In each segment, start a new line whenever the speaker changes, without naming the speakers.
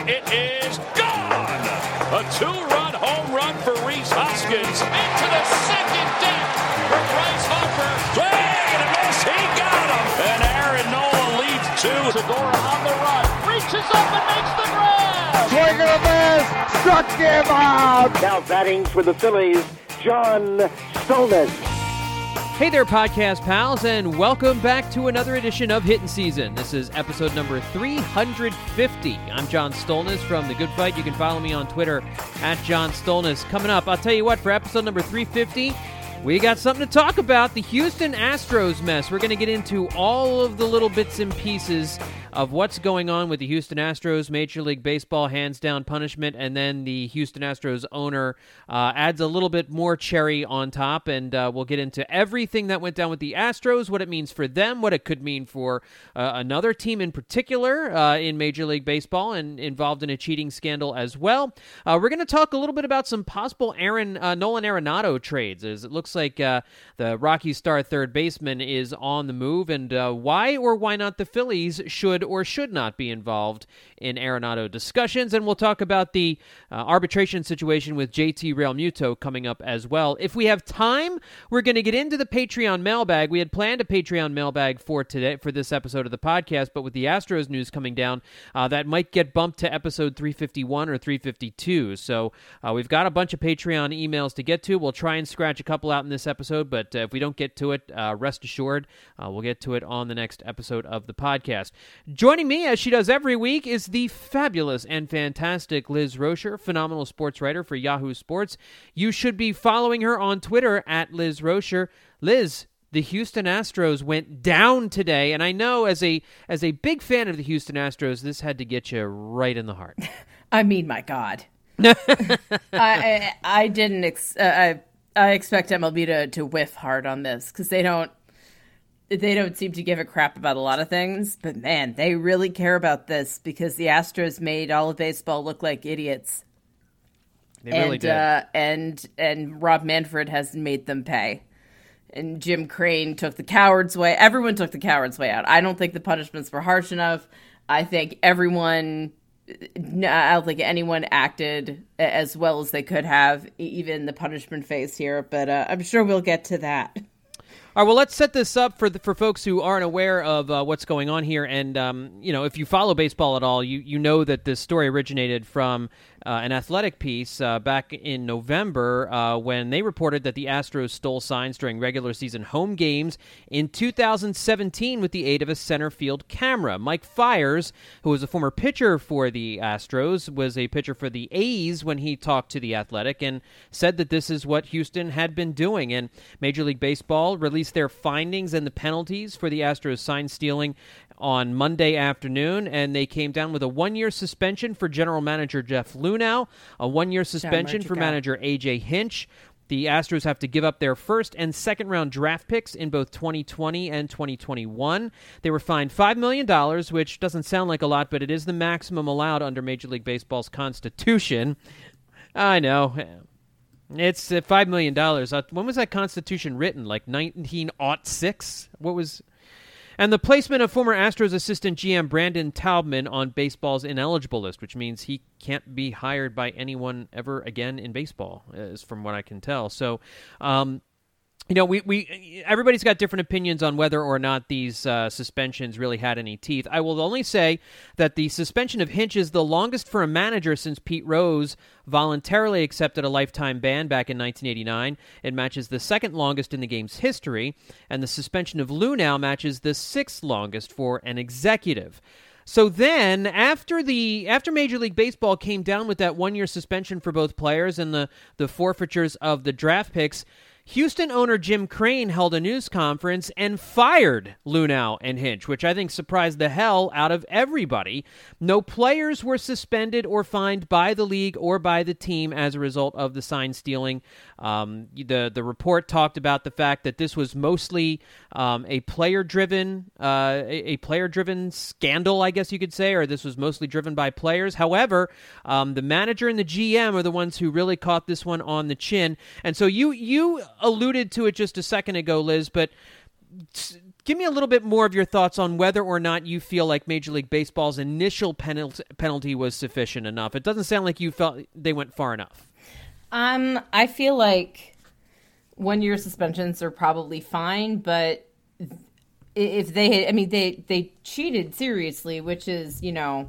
It is gone! A two-run home run for Rhys Hoskins. Into the second deck for Bryce Harper. Swing and a miss. He got him! And Aaron Nola leads two. Segura on the run. Reaches up and makes the grab!
Swing and a miss. Struck him out!
Now batting for the Phillies, John Stolnis.
Hey there, podcast pals, and welcome back to another edition of Hittin' Season. This is episode number 350. I'm John Stolnis from The Good Fight. You can follow me on Twitter at John Stolnis. Coming up, I'll tell you what, for episode number 350, we got something to talk about, the Houston Astros mess. We're going to get into all of the little bits and pieces of what's going on with the Houston Astros, Major League Baseball hands-down punishment, and then the Houston Astros owner adds a little bit more cherry on top, and we'll get into everything that went down with the Astros, what it means for them, what it could mean for another team in particular in Major League Baseball and involved in a cheating scandal as well. We're going to talk a little bit about some possible Nolan Arenado trades, as it looks like the Rockies star third baseman is on the move, and why or why not the Phillies should or should not be involved in Arenado discussions. And we'll talk about the arbitration situation with JT Realmuto coming up as well. If we have time, we're going to get into the Patreon mailbag. We had planned a Patreon mailbag for today, for this episode of the podcast, but with the Astros news coming down, that might get bumped to episode 351 or 352. So we've got a bunch of Patreon emails to get to. We'll try and scratch a couple out in this episode, but if we don't get to it, rest assured, we'll get to it on the next episode of the podcast. Joining me, as she does every week, is the fabulous and fantastic Liz Rocher, phenomenal sports writer for Yahoo Sports. You should be following her on Twitter at Liz Rocher. Liz, the Houston Astros went down today, and I know as a big fan of the Houston Astros, this had to get you right in the heart.
I mean, my God. I didn't. I expect MLB to whiff hard on this because they don't seem to give a crap about a lot of things, but man, they really care about this because the Astros made all of baseball look like idiots.
They really did.
And Rob Manfred has made them pay. And Jim Crane took the coward's way. Everyone took the coward's way out. I don't think the punishments were harsh enough. I don't think anyone acted as well as they could have, even the punishment phase here, but I'm sure we'll get to that.
All right, well, let's set this up for folks who aren't aware of what's going on here. And, if you follow baseball at all, you know that this story originated from an Athletic piece back in November when they reported that the Astros stole signs during regular season home games in 2017 with the aid of a center field camera. Mike Fiers, who was a former pitcher for the Astros, was a pitcher for the A's when he talked to the Athletic and said that this is what Houston had been doing. And Major League Baseball released their findings and the penalties for the Astros sign stealing on Monday afternoon, and they came down with a 1-year suspension for general manager Jeff Luhnow, a 1-year suspension for manager A.J. Hinch. The Astros have to give up their first and second round draft picks in both 2020 and 2021. They were fined $5 million, which doesn't sound like a lot, but it is the maximum allowed under Major League Baseball's Constitution. I know. It's $5 million. When was that Constitution written? Like 1906? And the placement of former Astros assistant GM Brandon Taubman on baseball's ineligible list, which means he can't be hired by anyone ever again in baseball, is from what I can tell. So, everybody's got different opinions on whether or not these suspensions really had any teeth. I will only say that the suspension of Hinch is the longest for a manager since Pete Rose voluntarily accepted a lifetime ban back in 1989. It matches the second longest in the game's history, and the suspension of Luhnow matches the sixth longest for an executive. So then, after Major League Baseball came down with that 1-year suspension for both players and the forfeitures of the draft picks, Houston owner Jim Crane held a news conference and fired Luhnow and Hinch, which I think surprised the hell out of everybody. No players were suspended or fined by the league or by the team as a result of the sign stealing. The report talked about the fact that this was mostly a player-driven scandal, I guess you could say, or this was mostly driven by players. However, the manager and the GM are the ones who really caught this one on the chin. And so you alluded to it just a second ago, Liz, but Give me a little bit more of your thoughts on whether or not you feel like Major League Baseball's initial penalty was sufficient enough. It doesn't sound like you felt they went far enough.
I feel like 1-year suspensions are probably fine, but if they had, they cheated seriously, which is,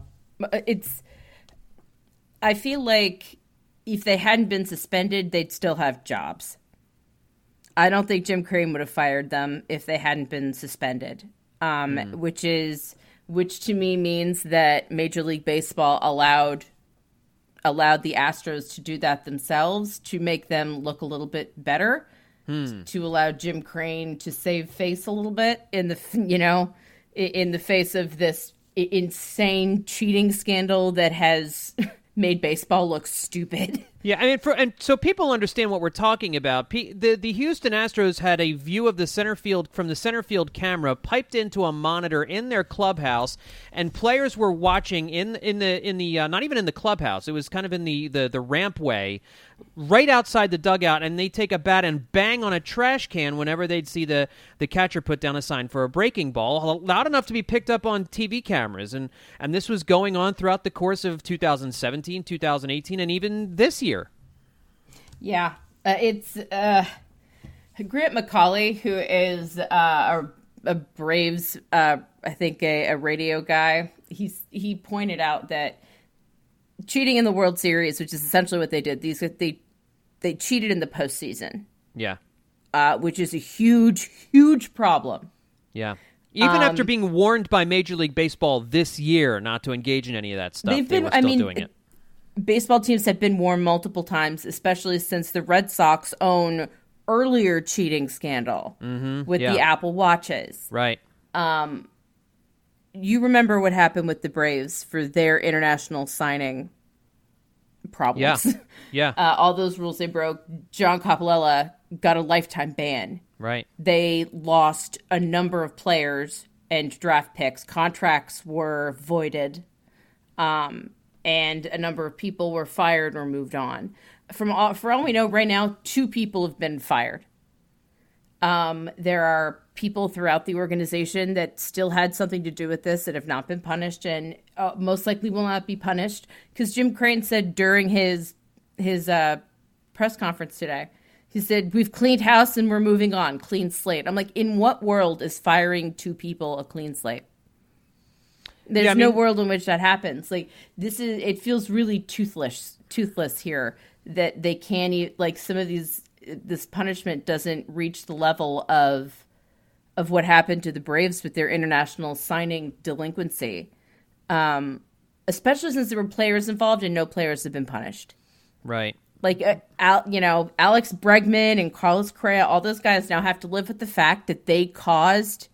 I feel like if they hadn't been suspended, they'd still have jobs. I don't think Jim Crane would have fired them if they hadn't been suspended, which to me means that Major League Baseball allowed the Astros to do that themselves to make them look a little bit better, to allow Jim Crane to save face a little bit in the face of this insane cheating scandal that has made baseball look stupid.
Yeah, and so people understand what we're talking about. The Houston Astros had a view of the center field from the center field camera piped into a monitor in their clubhouse, and players were watching in the not even in the clubhouse. It was kind of in the rampway, right outside the dugout, and they take a bat and bang on a trash can whenever they'd see the catcher put down a sign for a breaking ball, loud enough to be picked up on TV cameras. And this was going on throughout the course of 2017, 2018, and even this year.
Yeah, it's Grant McCauley, who is a Braves, I think a radio guy. He pointed out that cheating in the World Series, which is essentially what they did, they cheated in the postseason.
Yeah,
which is a huge problem.
Yeah. Even after being warned by Major League Baseball this year not to engage in any of that stuff, they were still doing it.
Baseball teams have been warned multiple times, especially since the Red Sox own earlier cheating scandal with the Apple Watches.
Right.
You remember what happened with the Braves for their international signing problems.
Yeah.
All those rules they broke. John Coppolella got a lifetime ban.
Right.
They lost a number of players and draft picks. Contracts were voided. And a number of people were fired or moved on. For all we know, right now, 2 people have been fired. There are people throughout the organization that still had something to do with this that have not been punished and most likely will not be punished. Because Jim Crane said during his press conference today, he said, "We've cleaned house and we're moving on, clean slate." I'm like, in what world is firing 2 people a clean slate? There's no world in which that happens. Like, it feels really toothless here that they can't some of this punishment doesn't reach the level of what happened to the Braves with their international signing delinquency. Especially since there were players involved and no players have been punished.
Right.
Like, Alex Bregman and Carlos Correa, all those guys now have to live with the fact that they caused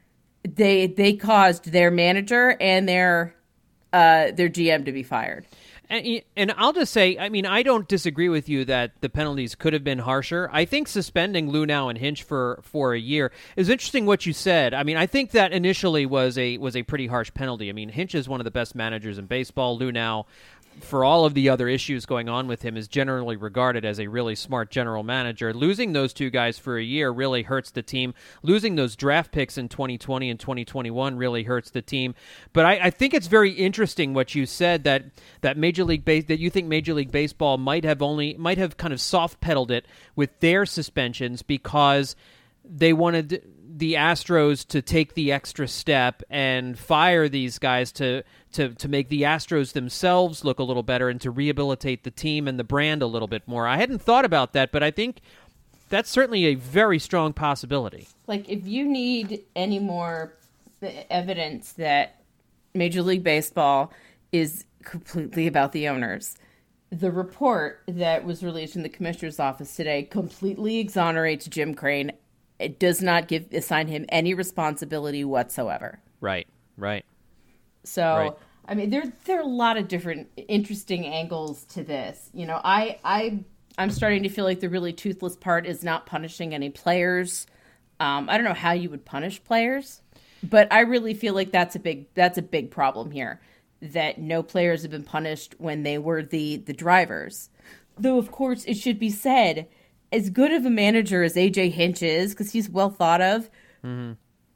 their manager and their GM to be fired.
And I'll just say, I don't disagree with you that the penalties could have been harsher. I think suspending Luhnow and Hinch for a year is interesting. What you said. I think that initially was a pretty harsh penalty. Hinch is one of the best managers in baseball. Luhnow, for all of the other issues going on with him, is generally regarded as a really smart general manager. Losing those 2 guys for a year really hurts the team. Losing those draft picks in 2020 and 2021 really hurts the team. But I think it's very interesting what you said, that you think Major League Baseball might have kind of soft pedaled it with their suspensions because they wanted the Astros to take the extra step and fire these guys to make the Astros themselves look a little better and to rehabilitate the team and the brand a little bit more. I hadn't thought about that, but I think that's certainly a very strong possibility.
Like, if you need any more evidence that Major League Baseball is completely about the owners, the report that was released in the commissioner's office today completely exonerates Jim Crane. It does not assign him any responsibility whatsoever.
Right.
So, right. There are a lot of different interesting angles to this. I'm starting to feel like the really toothless part is not punishing any players. I don't know how you would punish players, but I really feel like that's a big problem here, that no players have been punished when they were the drivers. Though, of course, it should be said, as good of a manager as AJ Hinch is, because he's well thought of,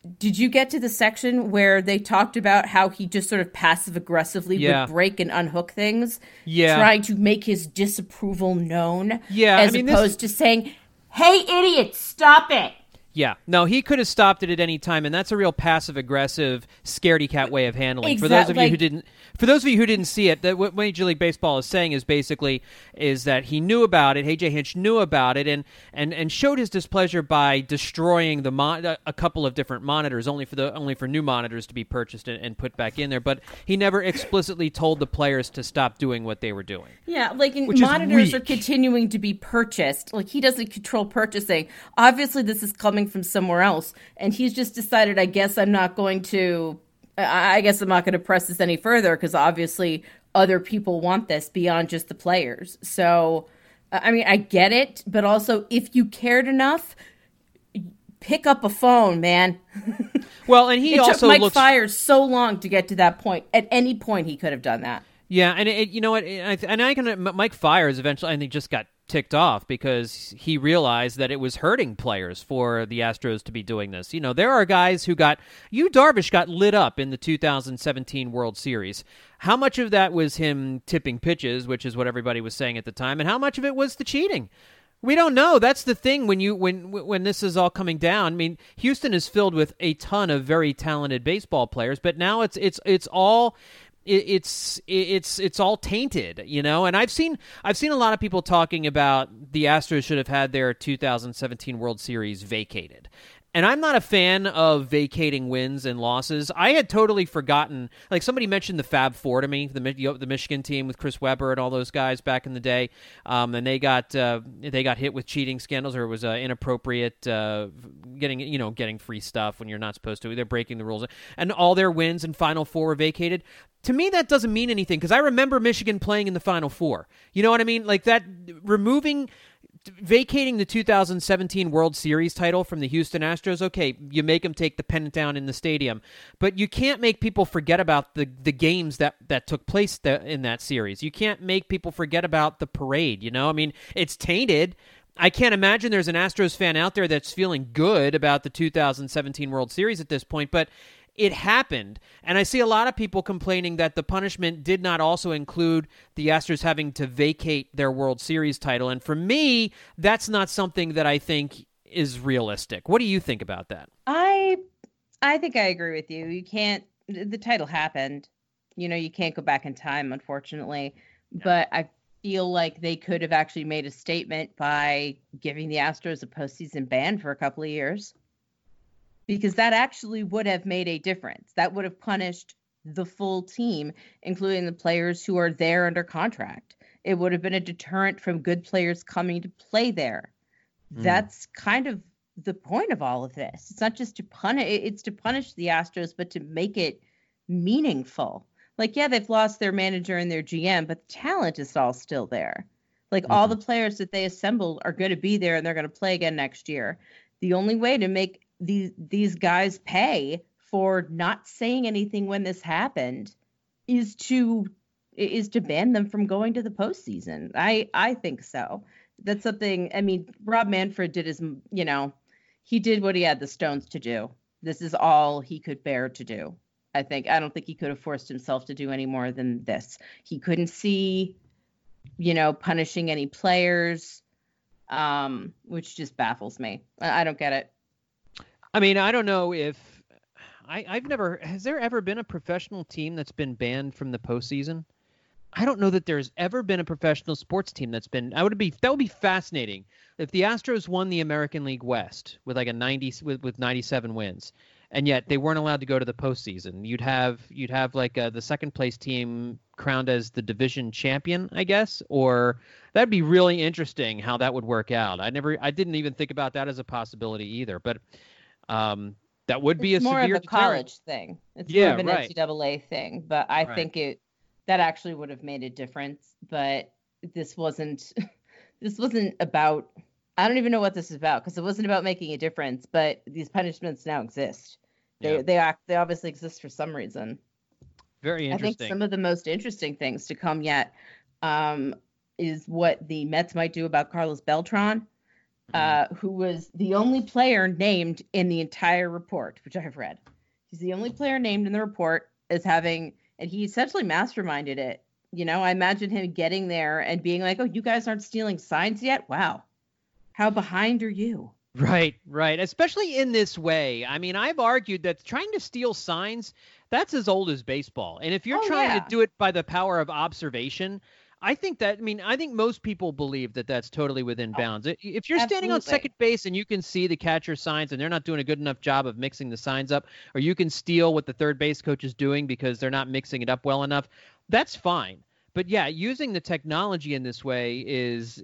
did you get to the section where they talked about how he just sort of passive aggressively would break and unhook things?
Yeah.
Trying to make his disapproval known.
Yeah.
As opposed to saying, hey, idiot, stop it.
Yeah. No, he could have stopped it at any time, and that's a real passive-aggressive, scaredy-cat way of handling.
Exactly.
For those of you who didn't see it, what Major League Baseball is saying is that he knew about it. AJ Hinch knew about it, and showed his displeasure by destroying a couple of different monitors, only for new monitors to be purchased and put back in there. But he never explicitly told the players to stop doing what they were doing.
Yeah, like monitors are continuing to be purchased. Like, he doesn't control purchasing. Obviously, this is coming from somewhere else, and he's just decided, I guess I'm not going to press this any further, because obviously other people want this beyond just the players. So, I mean, I get it, but also, if you cared enough, pick up a phone, man.
Well, and it took
Mike Fiers so long to get to that point. At any point, he could have done that.
Yeah, and you know what? Mike Fiers eventually, I think, just got ticked off because he realized that it was hurting players for the Astros to be doing this. You know, there are guys who Darvish got lit up in the 2017 World Series. How much of that was him tipping pitches, which is what everybody was saying at the time, and how much of it was the cheating? We don't know. That's the thing when this is all coming down. I mean, Houston is filled with a ton of very talented baseball players, but now it's all tainted, you know. And I've seen a lot of people talking about the Astros should have had their 2017 World Series vacated. And I'm not a fan of vacating wins and losses. I had totally forgotten. Like, somebody mentioned the Fab Four to me, the Michigan team with Chris Webber and all those guys back in the day, and they got hit with cheating scandals, or it was inappropriate getting free stuff when you're not supposed to. They're breaking the rules, and all their wins and Final Four were vacated. To me, that doesn't mean anything, because I remember Michigan playing in the Final Four. You know what I mean? Like, that vacating the 2017 World Series title from the Houston Astros, okay, you make them take the pennant down in the stadium, but you can't make people forget about the games that took place in that series. You can't make people forget about the parade, you know? I mean, it's tainted. I can't imagine there's an Astros fan out there that's feeling good about the 2017 World Series at this point, but it happened, and I see a lot of people complaining that the punishment did not also include the Astros having to vacate their World Series title, and for me, that's not something that I think is realistic. What do you think about that?
I think I agree with you. You can't. The title happened. You know, you can't go back in time, unfortunately, but I feel like they could have actually made a statement by giving the Astros a postseason ban for a couple of years. Because that actually would have made a difference. That would have punished the full team, including the players who are there under contract. It would have been a deterrent from good players coming to play there. That's kind of the point of all of this. It's not just to punish. It's to punish the Astros, but to make it meaningful. Like, yeah, they've lost their manager and their GM, but the talent is all still there. Like, all the players that they assembled are going to be there, and they're going to play again next year. The only way to make these guys pay for not saying anything when this happened is to ban them from going to the postseason. I think so. That's something. I mean, Rob Manfred did he did what he had the stones to do. This is all he could bear to do. I don't think he could have forced himself to do any more than this. He couldn't see, punishing any players, which just baffles me. I don't get it.
I mean, I don't know if has there ever been a professional team that's been banned from the postseason? I don't know that there's ever been a professional sports team that's been. That would be fascinating if the Astros won the American League West with like with 97 wins, and yet they weren't allowed to go to the postseason. You'd have like the second place team crowned as the division champion, I guess, or that'd be really interesting how that would work out. I didn't even think about that as a possibility either, but. That would be
more
severe
of a college thing. It's more of an NCAA thing, but I think that actually would have made a difference. But this wasn't about. I don't even know what this is about, because it wasn't about making a difference. But these punishments now exist. They obviously exist for some reason.
Very interesting.
I think some of the most interesting things to come yet is what the Mets might do about Carlos Beltran. who was the only player named in the entire report, which I've read. He's the only player named in the report as having, and he essentially masterminded it. You know, I imagine him getting there and being like, "Oh, you guys aren't stealing signs yet? Wow. How behind are you?"
Right. Especially in this way. I mean, I've argued that trying to steal signs, that's as old as baseball. And if you're trying to do it by the power of observation, I think most people believe that that's totally within bounds. If you're standing on second base and you can see the catcher signs and they're not doing a good enough job of mixing the signs up, or you can steal what the third base coach is doing because they're not mixing it up well enough, that's fine. But yeah, using the technology in this way is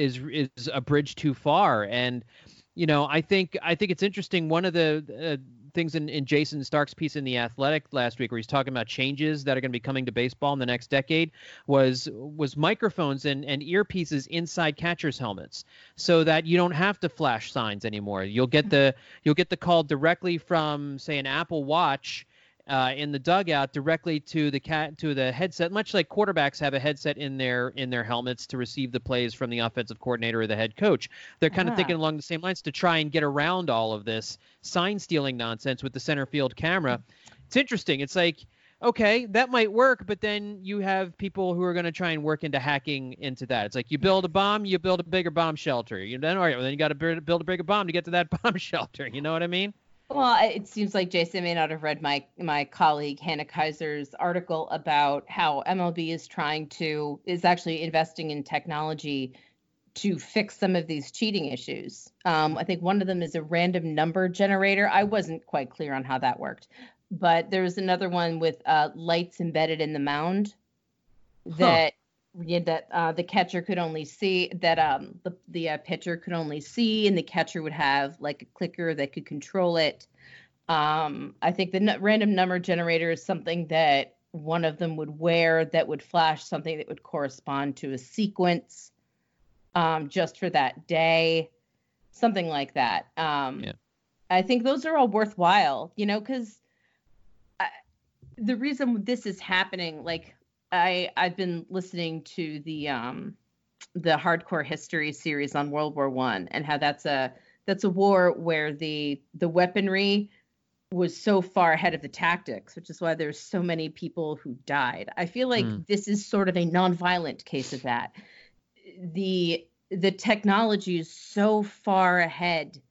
a bridge too far. And you know, I think it's interesting. One of the things in Jason Stark's piece in The Athletic last week, where he's talking about changes that are going to be coming to baseball in the next decade, was microphones and earpieces inside catchers' helmets, so that you don't have to flash signs anymore. You'll get the call directly from, say, an Apple Watch in the dugout directly to the headset, much like quarterbacks have a headset in their helmets to receive the plays from the offensive coordinator or the head coach. They're kind of thinking along the same lines to try and get around all of this sign stealing nonsense with the center field camera. It's interesting. It's like, okay, that might work, but then you have people who are going to try and work into hacking into that. It's like you build a bomb, you build a bigger bomb shelter. Then you got to build a bigger bomb to get to that bomb shelter. You know what I mean?
Well, it seems like Jason may not have read my colleague Hannah Kaiser's article about how MLB is actually investing in technology to fix some of these cheating issues. I think one of them is a random number generator. I wasn't quite clear on how that worked, but there was another one with lights embedded in the mound that the catcher could only see, that the pitcher could only see, and the catcher would have like a clicker that could control it. I think the random number generator is something that one of them would wear that would flash something that would correspond to a sequence just for that day, something like that. I think those are all worthwhile, you know, because the reason this is happening, like, I've been listening to the Hardcore History series on World War I, and how that's a war where the weaponry was so far ahead of the tactics, which is why there's so many people who died. I feel like this is sort of a nonviolent case of that. The technology is so far ahead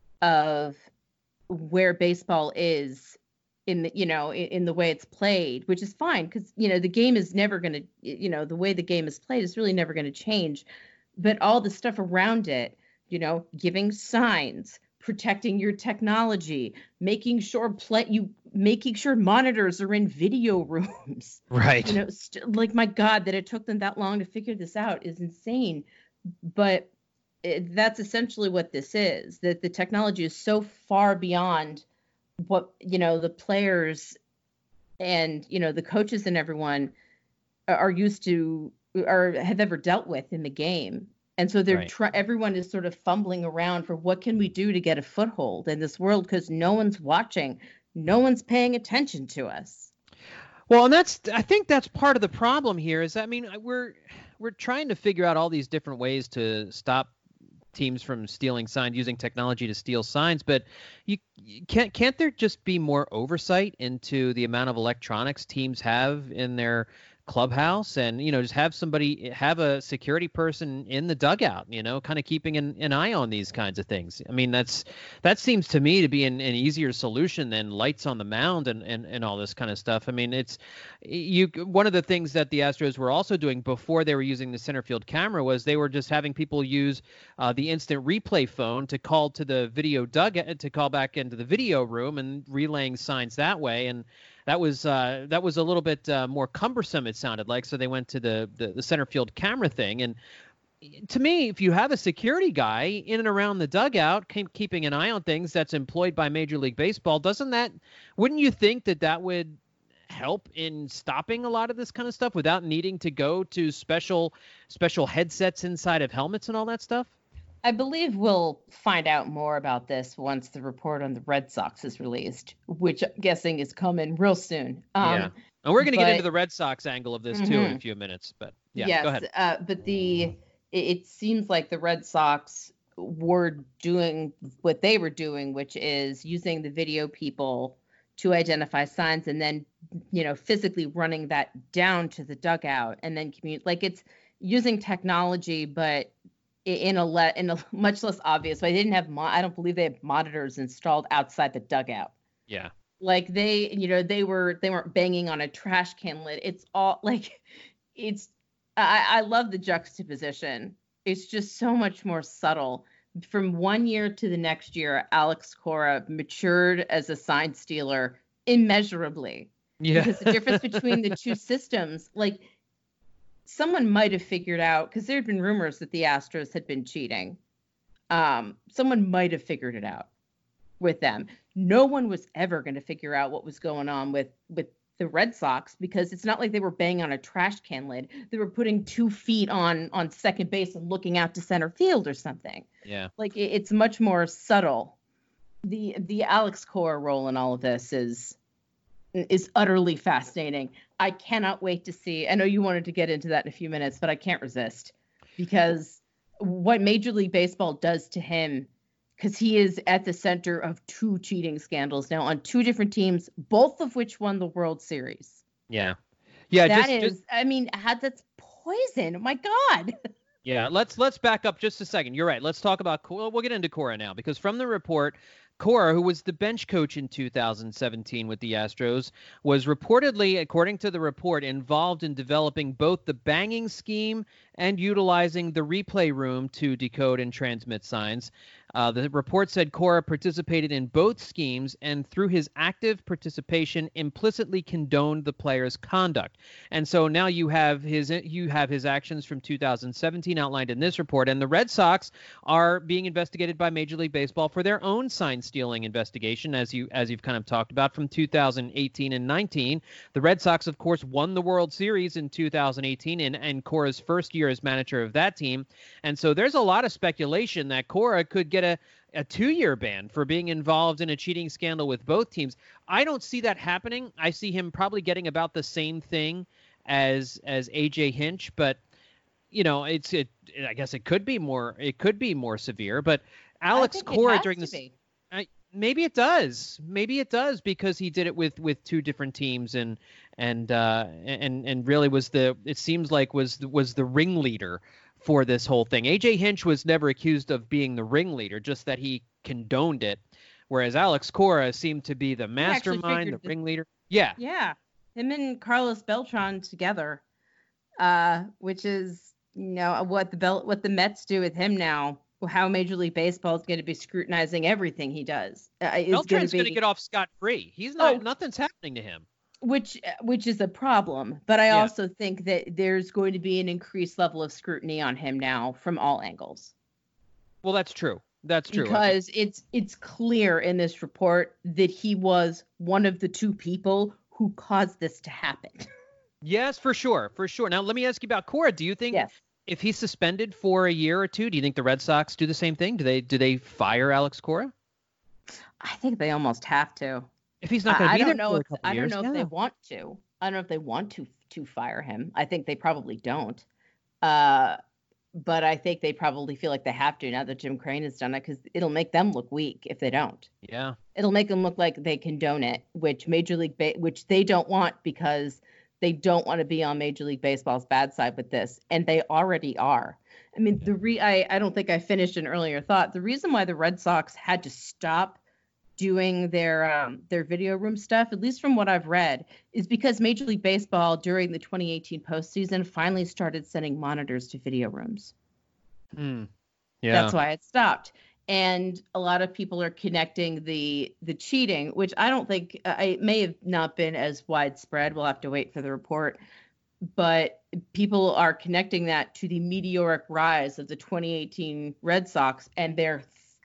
of where baseball is in the way it's played, which is fine, because, you know, the game is never going to, the way the game is played is really never going to change. But all the stuff around it, you know, giving signs, protecting your technology, making sure monitors are in video rooms.
Right.
You know, like, my God, that it took them that long to figure this out is insane. But that's essentially what this is, that the technology is so far beyond what, you know, the players and, you know, the coaches and everyone are used to or have ever dealt with in the game. And so they're everyone is sort of fumbling around for what can we do to get a foothold in this world, because no one's watching, no one's paying attention to us.
Well, and I think that's part of the problem here is, I mean, we're trying to figure out all these different ways to stop teams from stealing signs, using technology to steal signs, but you can't there just be more oversight into the amount of electronics teams have in their clubhouse, and, you know, just have a security person in the dugout, you know, kind of keeping an eye on these kinds of things. I mean, that seems to me to be an easier solution than lights on the mound and all this kind of stuff. I mean, one of the things that the Astros were also doing before they were using the center field camera was they were just having people use the instant replay phone to call to the video dugout, to call back into the video room, and relaying signs that way. And that was a little bit more cumbersome, it sounded like. So they went to the center field camera thing. And to me, if you have a security guy in and around the dugout keeping an eye on things that's employed by Major League Baseball, wouldn't you think that would help in stopping a lot of this kind of stuff without needing to go to special headsets inside of helmets and all that stuff?
I believe we'll find out more about this once the report on the Red Sox is released, which I'm guessing is coming real soon.
And we're going to get into the Red Sox angle of this too in a few minutes. But yeah,
yes,
go ahead.
But it seems like the Red Sox were doing what they were doing, which is using the video people to identify signs and then, physically running that down to the dugout and then like it's using technology, but in a much less obvious way. They didn't have, I don't believe they have monitors installed outside the dugout.
Yeah.
Like they weren't banging on a trash can lid. It's all like, I love the juxtaposition. It's just so much more subtle. From one year to the next year, Alex Cora matured as a sign stealer immeasurably.
Yeah.
Because the difference between the two systems, like someone might have figured out, because there had been rumors that the Astros had been cheating. Someone might have figured it out with them. No one was ever going to figure out what was going on with the Red Sox, because it's not like they were banging on a trash can lid. They were putting 2 feet on second base and looking out to center field or something.
Yeah.
Like it's much more subtle. The Alex Cora role in all of this is utterly fascinating. I cannot wait to see. I know you wanted to get into that in a few minutes, but I can't resist, because what Major League Baseball does to him, because he is at the center of 2 cheating scandals now on 2 different teams, both of which won the World Series.
Yeah. Yeah.
That's poison. Oh my God.
Yeah. Let's back up just a second. You're right. Let's talk about, we'll get into Cora now, because from the report, Cora, who was the bench coach in 2017 with the Astros, was reportedly, according to the report, involved in developing both the banging scheme and utilizing the replay room to decode and transmit signs. The report said Cora participated in both schemes and through his active participation implicitly condoned the player's conduct. And so now you have his actions from 2017 outlined in this report, and the Red Sox are being investigated by Major League Baseball for their own sign stealing investigation, as you've kind of talked about, from 2018 and 19. The Red Sox, of course, won the World Series in 2018 and Cora's first year as manager of that team. And so there's a lot of speculation that Cora could get a 2-year ban for being involved in a cheating scandal with both teams. I don't see that happening. I see him probably getting about the same thing as AJ Hinch, but I guess it could be more severe. But Alex Cora during this, maybe it does, because he did it with 2 different teams and really was the ringleader for this whole thing. AJ Hinch was never accused of being the ringleader, just that he condoned it, whereas Alex Cora seemed to be the mastermind, the ringleader. Yeah.
Yeah. Him and Carlos Beltran together, which is, what the Mets do with him now, how Major League Baseball is going to be scrutinizing everything he does.
Beltran's going to get off scot-free. He's not, nothing's happening to him.
Which is a problem, but I also think that there's going to be an increased level of scrutiny on him now from all angles.
Well, that's true.
Because it's clear in this report that he was one of the 2 people who caused this to happen. Yes,
for sure. Now, let me ask you about Cora. Do you think if he's suspended for a year or 2, do you think the Red Sox do the same thing? Do they fire Alex Cora?
I think they almost have to.
If he's not going to be there for a couple
I
years,
don't know if they want to. I don't know if they want to fire him. I think they probably don't. But I think they probably feel like they have to now that Jim Crane has done it, because it'll make them look weak if they don't.
Yeah.
It'll make them look like they condone it, which which they don't want, because they don't want to be on Major League Baseball's bad side with this, and they already are. I mean, I don't think I finished an earlier thought. The reason why the Red Sox had to stop doing their video room stuff, at least from what I've read, is because Major League Baseball during the 2018 postseason finally started sending monitors to video rooms.
Yeah.
That's why it stopped. And a lot of people are connecting the cheating, which I don't think it may have not been as widespread. We'll have to wait for the report. But people are connecting that to the meteoric rise of the 2018 Red Sox and their,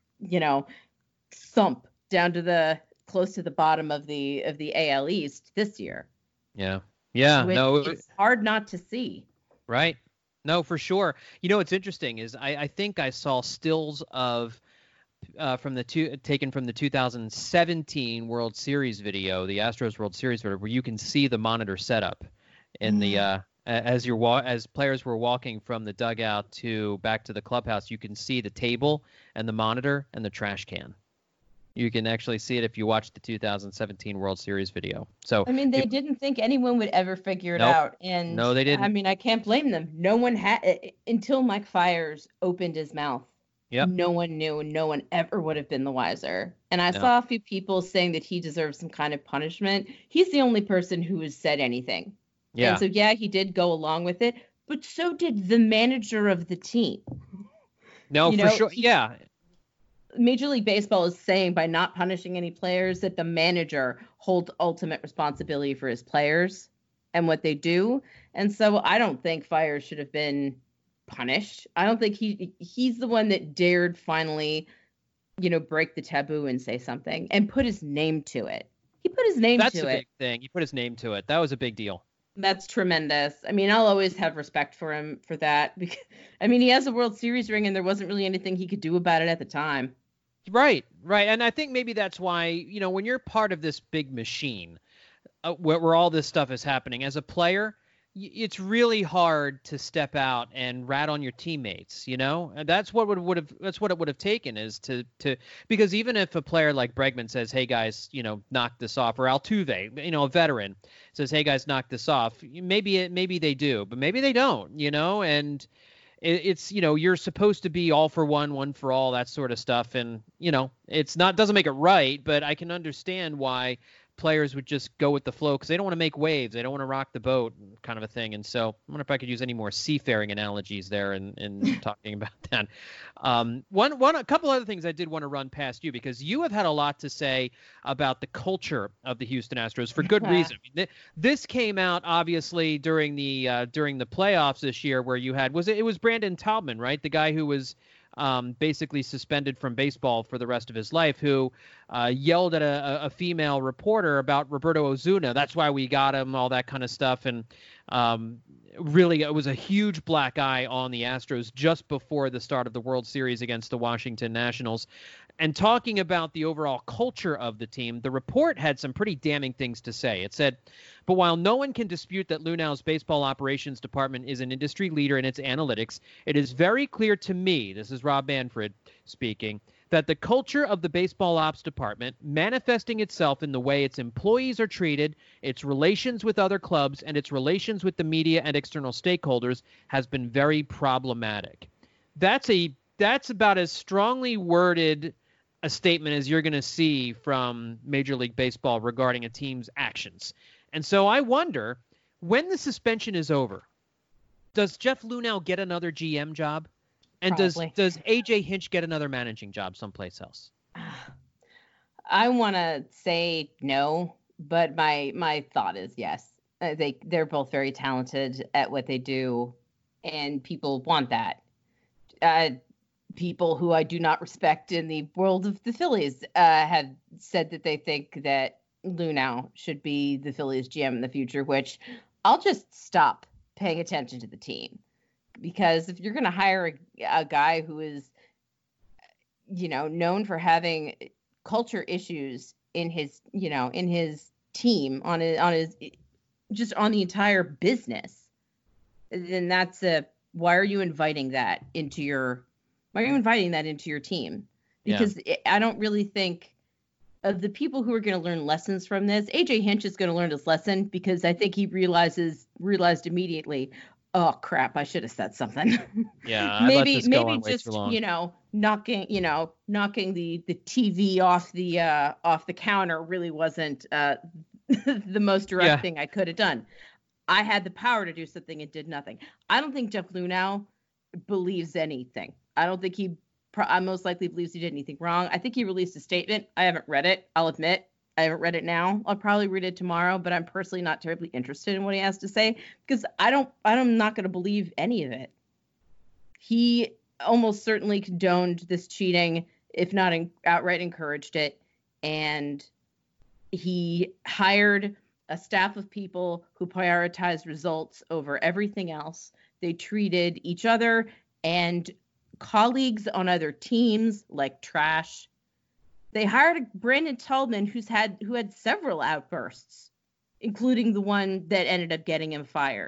thump down to close to the bottom of the AL East this year.
Yeah.
It's hard not to see.
Right. No, for sure. What's interesting is I think I saw stills of taken from the 2017 World Series video, the Astros World Series video, where you can see the monitor setup in the as players were walking from the dugout back to the clubhouse, you can see the table and the monitor and the trash can. You can actually see it if you watch the 2017 World Series video. So
I mean, they didn't think anyone would ever figure it out, and
no, they didn't.
I mean, I can't blame them. No one had until Mike Fiers opened his mouth.
Yep.
No one knew, and no one ever would have been the wiser. And I saw a few people saying that he deserves some kind of punishment. He's the only person who has said anything.
Yeah.
And so, yeah, he did go along with it, but so did the manager of the team.
No, for sure. Yeah.
Major League Baseball is saying by not punishing any players that the manager holds ultimate responsibility for his players and what they do. And so I don't think Fiers should have been punished. I don't think he's the one that dared finally, break the taboo and say something and put his name to it. He put his name to it.
That's a big thing. He put his name to it. That was a big deal.
That's tremendous. I mean, I'll always have respect for him for that. Because, I mean, he has a World Series ring and there wasn't really anything he could do about it at the time.
Right. And I think maybe that's why, when you're part of this big machine where all this stuff is happening, as a player, it's really hard to step out and rat on your teammates, And that's what it would have taken is to because even if a player like Bregman says, hey guys, knock this off, or Altuve, a veteran says, hey guys, knock this off, maybe they do, but maybe they don't, and it's, you're supposed to be all for one for all, that sort of stuff. And, doesn't make it right, but I can understand why players would just go with the flow because they don't want to make waves. They don't want to rock the boat kind of a thing. And so I wonder if I could use any more seafaring analogies there in talking about that. A couple other things I did want to run past you because you have had a lot to say about the culture of the Houston Astros for good reason. I mean, this came out obviously during the playoffs this year where you had, it was Brandon Taubman, right? The guy who was basically suspended from baseball for the rest of his life, who yelled at a female reporter about Roberto Osuna. That's why we got him, all that kind of stuff. And really, it was a huge black eye on the Astros just before the start of the World Series against the Washington Nationals. And talking about the overall culture of the team, the report had some pretty damning things to say. It said, but while no one can dispute that Lunau's baseball operations department is an industry leader in its analytics, it is very clear to me, this is Rob Manfred speaking, that the culture of the baseball ops department, manifesting itself in the way its employees are treated, its relations with other clubs, and its relations with the media and external stakeholders, has been very problematic. That's about as strongly worded a statement as you're going to see from Major League Baseball regarding a team's actions. And so I wonder, when the suspension is over, does Jeff Luhnow get another GM job? And
Probably.
does A.J. Hinch get another managing job someplace else?
I want to say no, but my thought is yes. They're both very talented at what they do, and people want that. People who I do not respect in the world of the Phillies have said that they think that Luhnow should be the Phillies GM in the future, which I'll just stop paying attention to the team. Because if you're going to hire a guy who is, known for having culture issues in his team, on the entire business, then why are you inviting that into your team? Because I don't really think of the people who are going to learn lessons from this. AJ Hinch is going to learn his lesson because I think he realized immediately, oh crap, I should have said something.
Yeah,
maybe just knocking the TV off the counter really wasn't the most direct thing I could have done. I had the power to do something and did nothing. I don't think Jeff Luhnow believes anything. I don't think I most likely believes he did anything wrong. I think he released a statement. I haven't read it. I'll admit. I haven't read it now. I'll probably read it tomorrow, but I'm personally not terribly interested in what he has to say because I'm not going to believe any of it. He almost certainly condoned this cheating, if not outright encouraged it. And he hired a staff of people who prioritized results over everything else. They treated each other and colleagues on other teams like trash. They hired Brandon Taubman, who had several outbursts, including the one that ended up getting him fired.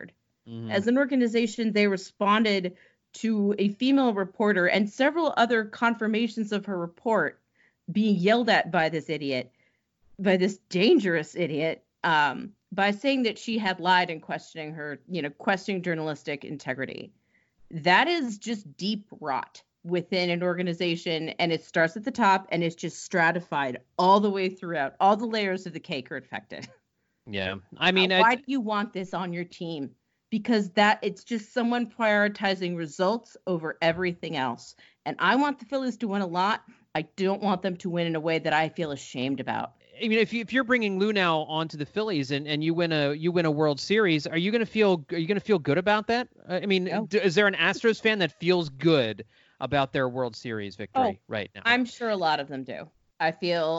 As an organization, they responded to a female reporter and several other confirmations of her report being yelled at by this idiot, by this dangerous idiot, by saying that she had lied and questioning her, questioning journalistic integrity. That is just deep rot within an organization, and it starts at the top and it's just stratified all the way throughout. All the layers of the cake are infected.
Yeah. I mean,
why do you want this on your team? Because it's just someone prioritizing results over everything else. And I want the Phillies to win a lot. I don't want them to win in a way that I feel ashamed about.
I mean, if you're bringing Luhnow onto the Phillies and you win a World Series, are you going to feel good about that? I mean,
No.
Is there an Astros fan that feels good about their World Series victory right now?
I'm sure a lot of them do. I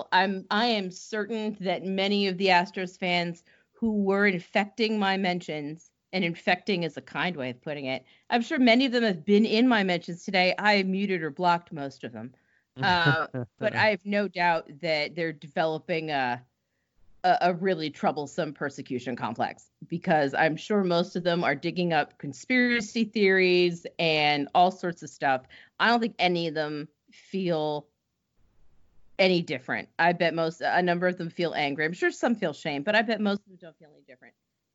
am certain that many of the Astros fans who were infecting my mentions, and infecting is a kind way of putting it, I'm sure many of them have been in my mentions today. I muted or blocked most of them. But I have no doubt that they're developing a really troublesome persecution complex, because I'm sure most of them are digging up conspiracy theories and all sorts of stuff. I don't think any of them feel any different. I bet a number of them feel angry. I'm sure some feel shame, but I bet most of them don't feel any different.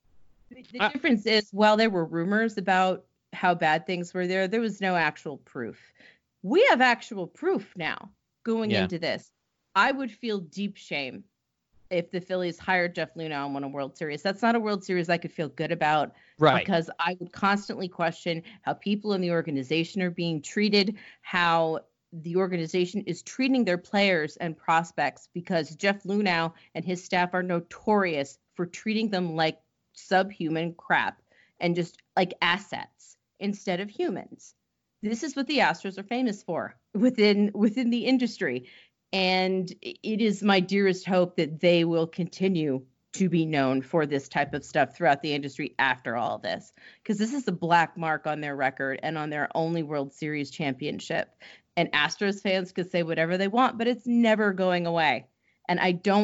The difference is, while there were rumors about how bad things were there was no actual proof. We have actual proof now going into this. I would feel deep shame if the Phillies hired Jeff Luhnow and won a World Series. That's not a World Series I could feel good about,
right?
Because I would constantly question how people in the organization are being treated, how the organization is treating their players and prospects, because Jeff Luhnow and his staff are notorious for treating them like subhuman crap and just like assets instead of humans. This is what the Astros are famous for within the industry. And it is my dearest hope that they will continue to be known for this type of stuff throughout the industry after all of this, because this is a black mark on their record and on their only World Series championship. And Astros fans could say whatever they want, but it's never going away. And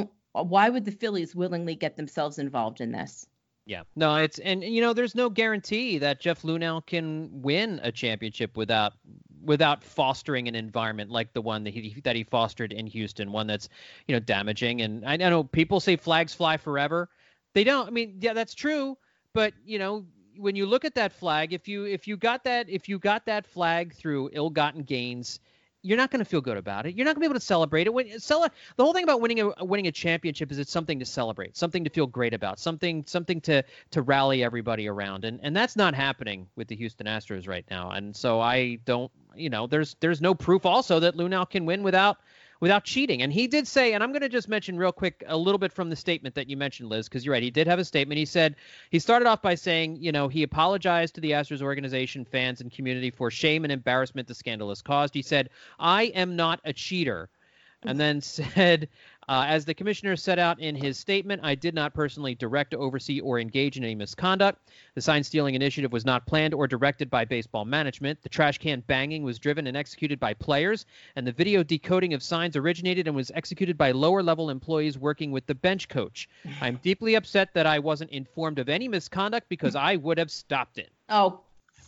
why would the Phillies willingly get themselves involved in this?
Yeah, no, there's no guarantee that Jeff Luhnow can win a championship without fostering an environment like the one that he fostered in Houston, one that's, damaging. And I know people say flags fly forever. They don't. I mean, yeah, that's true. But, when you look at that flag, if you got that flag through ill-gotten gains, you're not going to feel good about it. You're not going to be able to celebrate it. The whole thing about winning a championship is it's something to celebrate, something to feel great about, something to rally everybody around, and that's not happening with the Houston Astros right now. And so I don't, there's no proof also that Luhnow can win without cheating. And he did say, and I'm going to just mention real quick a little bit from the statement that you mentioned, Liz, because you're right. He did have a statement. He said, he started off by saying, he apologized to the Astros organization, fans, and community for shame and embarrassment the scandal has caused. He said, "I am not a cheater." And then said, as the commissioner set out in his statement, "I did not personally direct, oversee, or engage in any misconduct. The sign-stealing initiative was not planned or directed by baseball management. The trash can banging was driven and executed by players, and the video decoding of signs originated and was executed by lower-level employees working with the bench coach. I'm deeply upset that I wasn't informed of any misconduct because I would have stopped it."
Oh,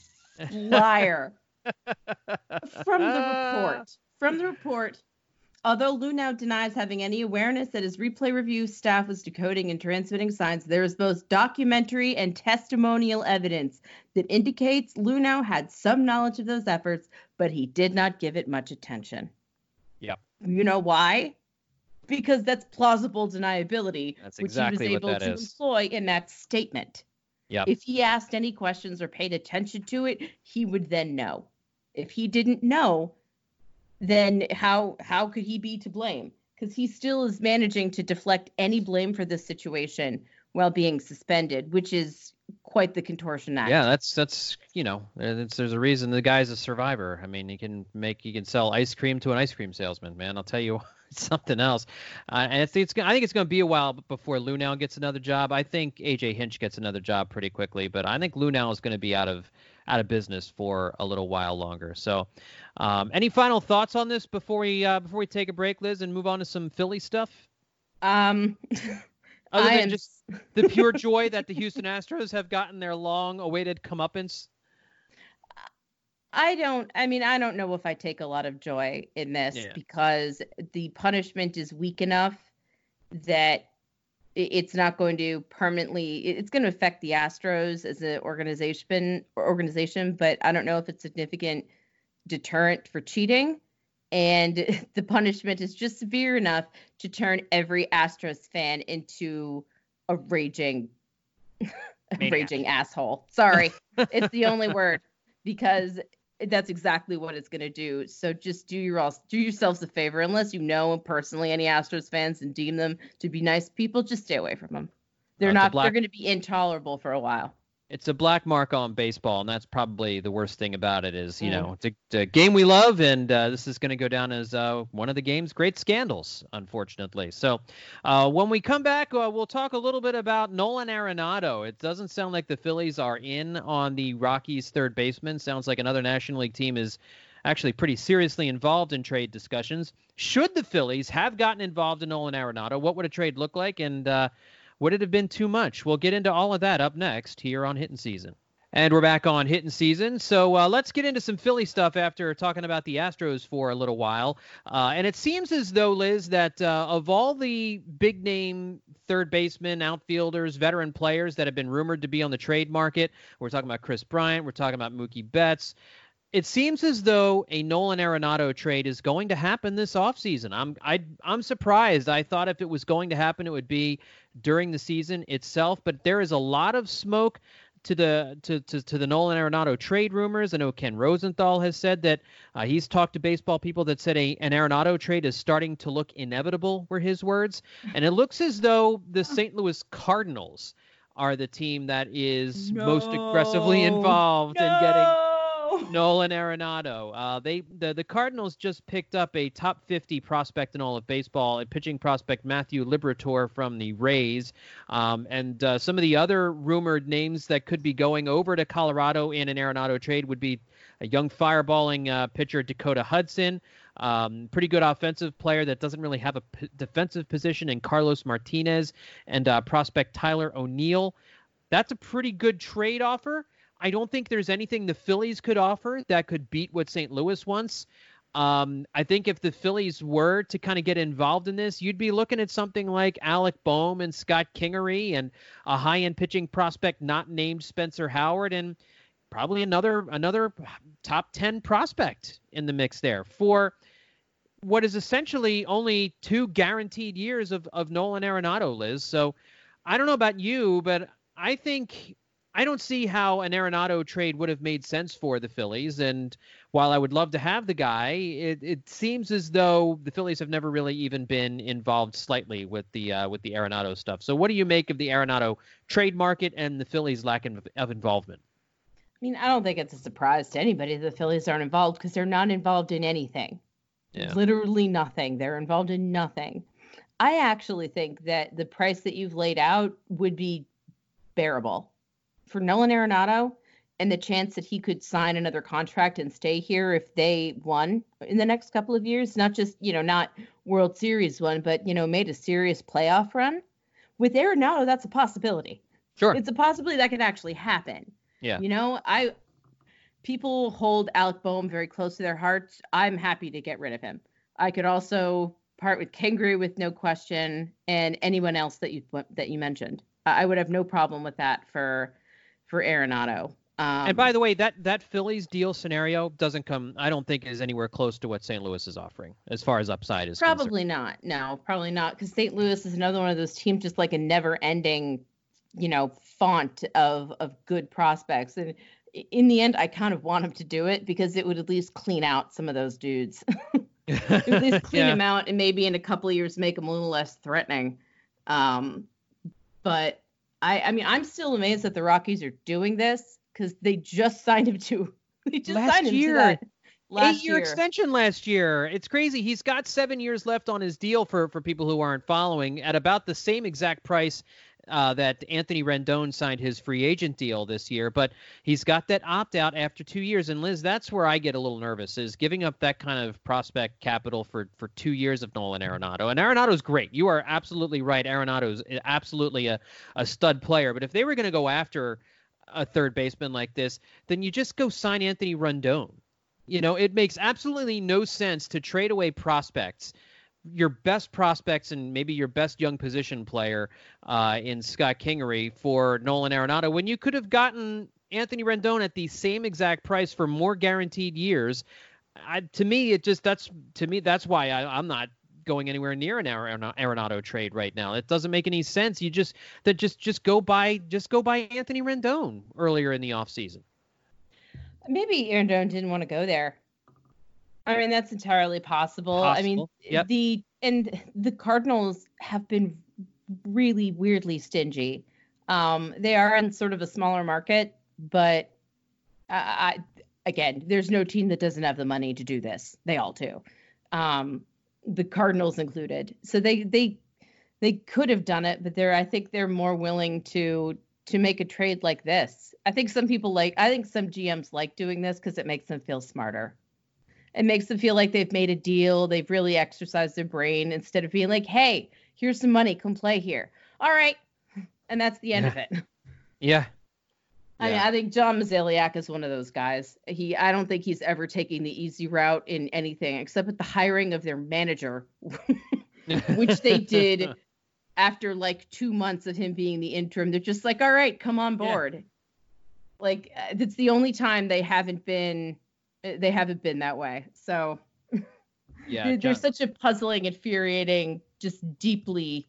liar. From the report, although Luhnow denies having any awareness that his replay review staff was decoding and transmitting signs, there is both documentary and testimonial evidence that indicates Luhnow had some knowledge of those efforts, but he did not give it much attention.
Yep.
You know why? Because that's plausible deniability,
That's exactly
which he was able to employ in that statement.
Yep.
If he asked any questions or paid attention to it, he would then know. If he didn't know, then how could he be to blame? Because he still is managing to deflect any blame for this situation while being suspended, which is quite the contortion act.
Yeah, that's there's a reason the guy's a survivor. I mean, he can sell ice cream to an ice cream salesman, man. I'll tell you, it's something else. And I think it's going to be a while before Luhnow gets another job. I think AJ Hinch gets another job pretty quickly, but I think Luhnow is going to be out of business for a little while longer. So, any final thoughts on this before we take a break, Liz, and move on to some Philly stuff? Other than just the pure joy that the Houston Astros have gotten their long-awaited comeuppance?
I don't know if I take a lot of joy in this because the punishment is weak enough that it's not going to it's going to affect the Astros as an organization, but I don't know if it's significant deterrent for cheating. And the punishment is just severe enough to turn every Astros fan into a raging asshole. Sorry. It's the only word, because that's exactly what it's going to do. So just do yourselves a favor. Unless you know personally any Astros fans and deem them to be nice people, just stay away from them. They're going to be intolerable for a while.
It's a black mark on baseball, and that's probably the worst thing about it is, it's a game we love, and this is going to go down as one of the game's great scandals, unfortunately. So when we come back, we'll talk a little bit about Nolan Arenado. It doesn't sound like the Phillies are in on the Rockies' third baseman. Sounds like another National League team is actually pretty seriously involved in trade discussions. Should the Phillies have gotten involved in Nolan Arenado, what would a trade look like, and would it have been too much? We'll get into all of that up next here on Hittin' Season. And we're back on Hittin' Season. So let's get into some Philly stuff after talking about the Astros for a little while. And it seems as though, Liz, that of all the big-name third basemen, outfielders, veteran players that have been rumored to be on the trade market, we're talking about Chris Bryant, we're talking about Mookie Betts, it seems as though a Nolan Arenado trade is going to happen this offseason. I'm surprised. I thought if it was going to happen, it would be during the season itself. But there is a lot of smoke to the Nolan Arenado trade rumors. I know Ken Rosenthal has said that he's talked to baseball people that said an Arenado trade is starting to look inevitable, were his words. And it looks as though the St. Louis Cardinals are the team that is most aggressively involved in getting Nolan Arenado. The Cardinals just picked up a top 50 prospect in all of baseball, a pitching prospect, Matthew Liberatore from the Rays. And some of the other rumored names that could be going over to Colorado in an Arenado trade would be a young fireballing pitcher, Dakota Hudson, pretty good offensive player that doesn't really have a defensive position in Carlos Martinez, and prospect Tyler O'Neill. That's a pretty good trade offer. I don't think there's anything the Phillies could offer that could beat what St. Louis wants. I think if the Phillies were to kind of get involved in this, you'd be looking at something like Alec Boehm and Scott Kingery and a high-end pitching prospect not named Spencer Howard, and probably another top 10 prospect in the mix there for what is essentially only 2 guaranteed years of Nolan Arenado, Liz. So I don't know about you, but I don't see how an Arenado trade would have made sense for the Phillies. And while I would love to have the guy, it seems as though the Phillies have never really even been involved slightly with the Arenado stuff. So what do you make of the Arenado trade market and the Phillies' lack of involvement?
I mean, I don't think it's a surprise to anybody that the Phillies aren't involved, because they're not involved in anything. Yeah. Literally nothing. They're involved in nothing. I actually think that the price that you've laid out would be bearable for Nolan Arenado, and the chance that he could sign another contract and stay here if they won in the next couple of years, not just, not World Series one, but, made a serious playoff run. With Arenado, that's a possibility.
Sure.
It's a possibility that could actually happen.
Yeah.
People hold Alec Boehm very close to their hearts. I'm happy to get rid of him. I could also part with Kingery with no question, and anyone else that you mentioned. I would have no problem with that for Arenado.
And by the way, that Phillies deal scenario doesn't come, I don't think, is anywhere close to what St. Louis is offering as far as upside is concerned.
Probably not. No, probably not. Because St. Louis is another one of those teams, just like a never ending, font of good prospects. And in the end, I kind of want him to do it because it would at least clean out some of those dudes. At least clean them out, and maybe in a couple of years make them a little less threatening. But I'm still amazed that the Rockies are doing this, because they just signed him to.
Last year. 8-year extension last year. It's crazy. He's got 7 years left on his deal for people who aren't following, at about the same exact price that Anthony Rendon signed his free agent deal this year, but he's got that opt-out after 2 years. And Liz, that's where I get a little nervous, is giving up that kind of prospect capital for 2 years of Nolan Arenado. And Arenado's great. You are absolutely right. Arenado's absolutely a stud player. But if they were going to go after a third baseman like this, then you just go sign Anthony Rendon. It makes absolutely no sense to trade away prospects, your best prospects and maybe your best young position player in Scott Kingery for Nolan Arenado, when you could have gotten Anthony Rendon at the same exact price for more guaranteed years. To me, that's why I'm not going anywhere near an Arenado trade right now. It doesn't make any sense. You just go buy Anthony Rendon earlier in the offseason. Maybe
Rendon didn't want to go there. I mean, that's entirely possible. I mean,
yep.
the Cardinals have been really weirdly stingy. They are in sort of a smaller market, but again, there's no team that doesn't have the money to do this. They all do. The Cardinals included. So they could have done it, but I think they're more willing to make a trade like this. I think some GMs like doing this because it makes them feel smarter. It makes them feel like they've made a deal. They've really exercised their brain instead of being like, hey, here's some money. Come play here. All right. And that's the end of it.
Yeah.
I mean, I think John Mozeliak is one of those guys. I don't think he's ever taking the easy route in anything except with the hiring of their manager, which they did after like 2 months of him being the interim. They're just like, all right, come on board. Yeah. Like, that's the only time they haven't been that way. So
yeah,
they're such a puzzling, infuriating, just deeply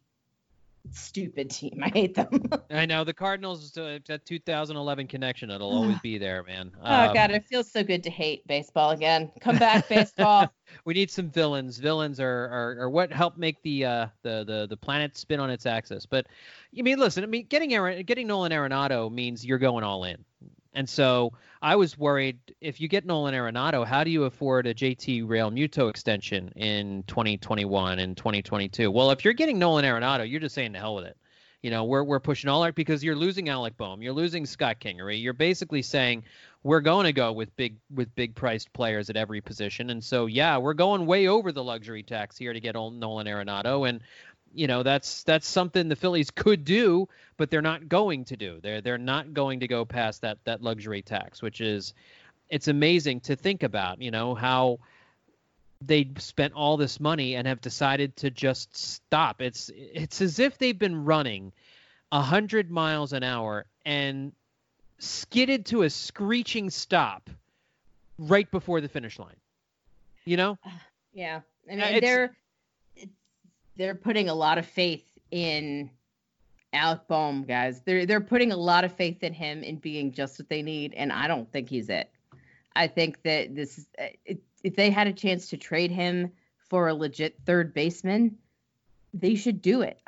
stupid team. I hate them.
I know the Cardinals, that 2011 connection, it'll always be there, man.
Oh God, it feels so good to hate baseball again. Come back, baseball.
We need some villains. Villains are what help make the planet spin on its axis. But I mean, listen, getting Nolan Arenado means you're going all in. And so I was worried, if you get Nolan Arenado, how do you afford a JT Realmuto extension in 2021 and 2022? Well, if you're getting Nolan Arenado, you're just saying to hell with it. We're pushing all out because you're losing Alec Boehm, you're losing Scott Kingery. You're basically saying we're going to go with big priced players at every position. And so, yeah, we're going way over the luxury tax here to get Nolan Arenado. And that's something the Phillies could do, but they're not going to do. They're not going to go past that luxury tax, it's amazing to think about, how they spent all this money and have decided to just stop. It's as if they've been running 100 miles an hour and skidded to a screeching stop right before the finish line.
Yeah. I mean, they're putting a lot of faith in Alec Boehm, guys. They're putting a lot of faith in him in being just what they need, and I don't think he's it. I think that if they had a chance to trade him for a legit third baseman, they should do it.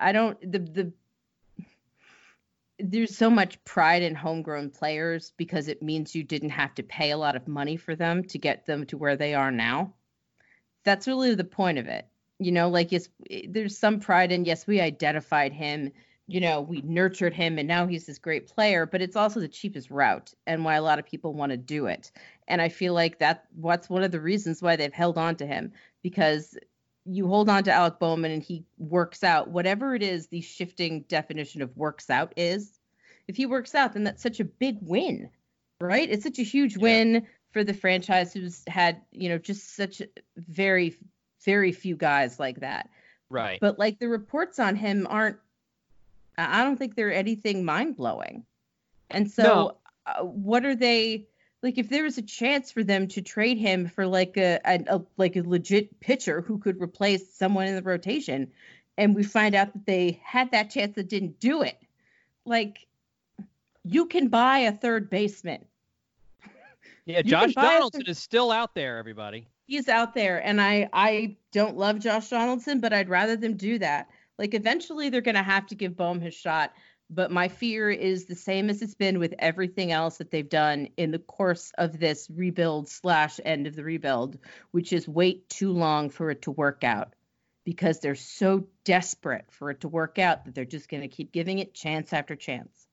There's so much pride in homegrown players because it means you didn't have to pay a lot of money for them to get them to where they are now. That's really the point of it. Yes, there's some pride in, yes, we identified him, we nurtured him, and now he's this great player, but it's also the cheapest route and why a lot of people want to do it. And I feel like that's one of the reasons why they've held on to him, because you hold on to Alec Boehm and he works out, whatever it is the shifting definition of works out is. If he works out, then that's such a big win, right? It's such a huge win for the franchise who's had, just such very, very few guys like that.
Right.
But like the reports on him I don't think they're anything mind blowing. And so what are they like, if there was a chance for them to trade him for like a legit pitcher who could replace someone in the rotation, and we find out that they had that chance that didn't do it, like, you can buy a third baseman.
Yeah, Josh Donaldson is still out there, everybody.
He's out there, and I don't love Josh Donaldson, but I'd rather them do that. Like, eventually they're going to have to give Boehm his shot, but my fear is the same as it's been with everything else that they've done in the course of this rebuild / end of the rebuild, which is wait too long for it to work out. because they're so desperate for it to work out that they're just going to keep giving it chance after chance.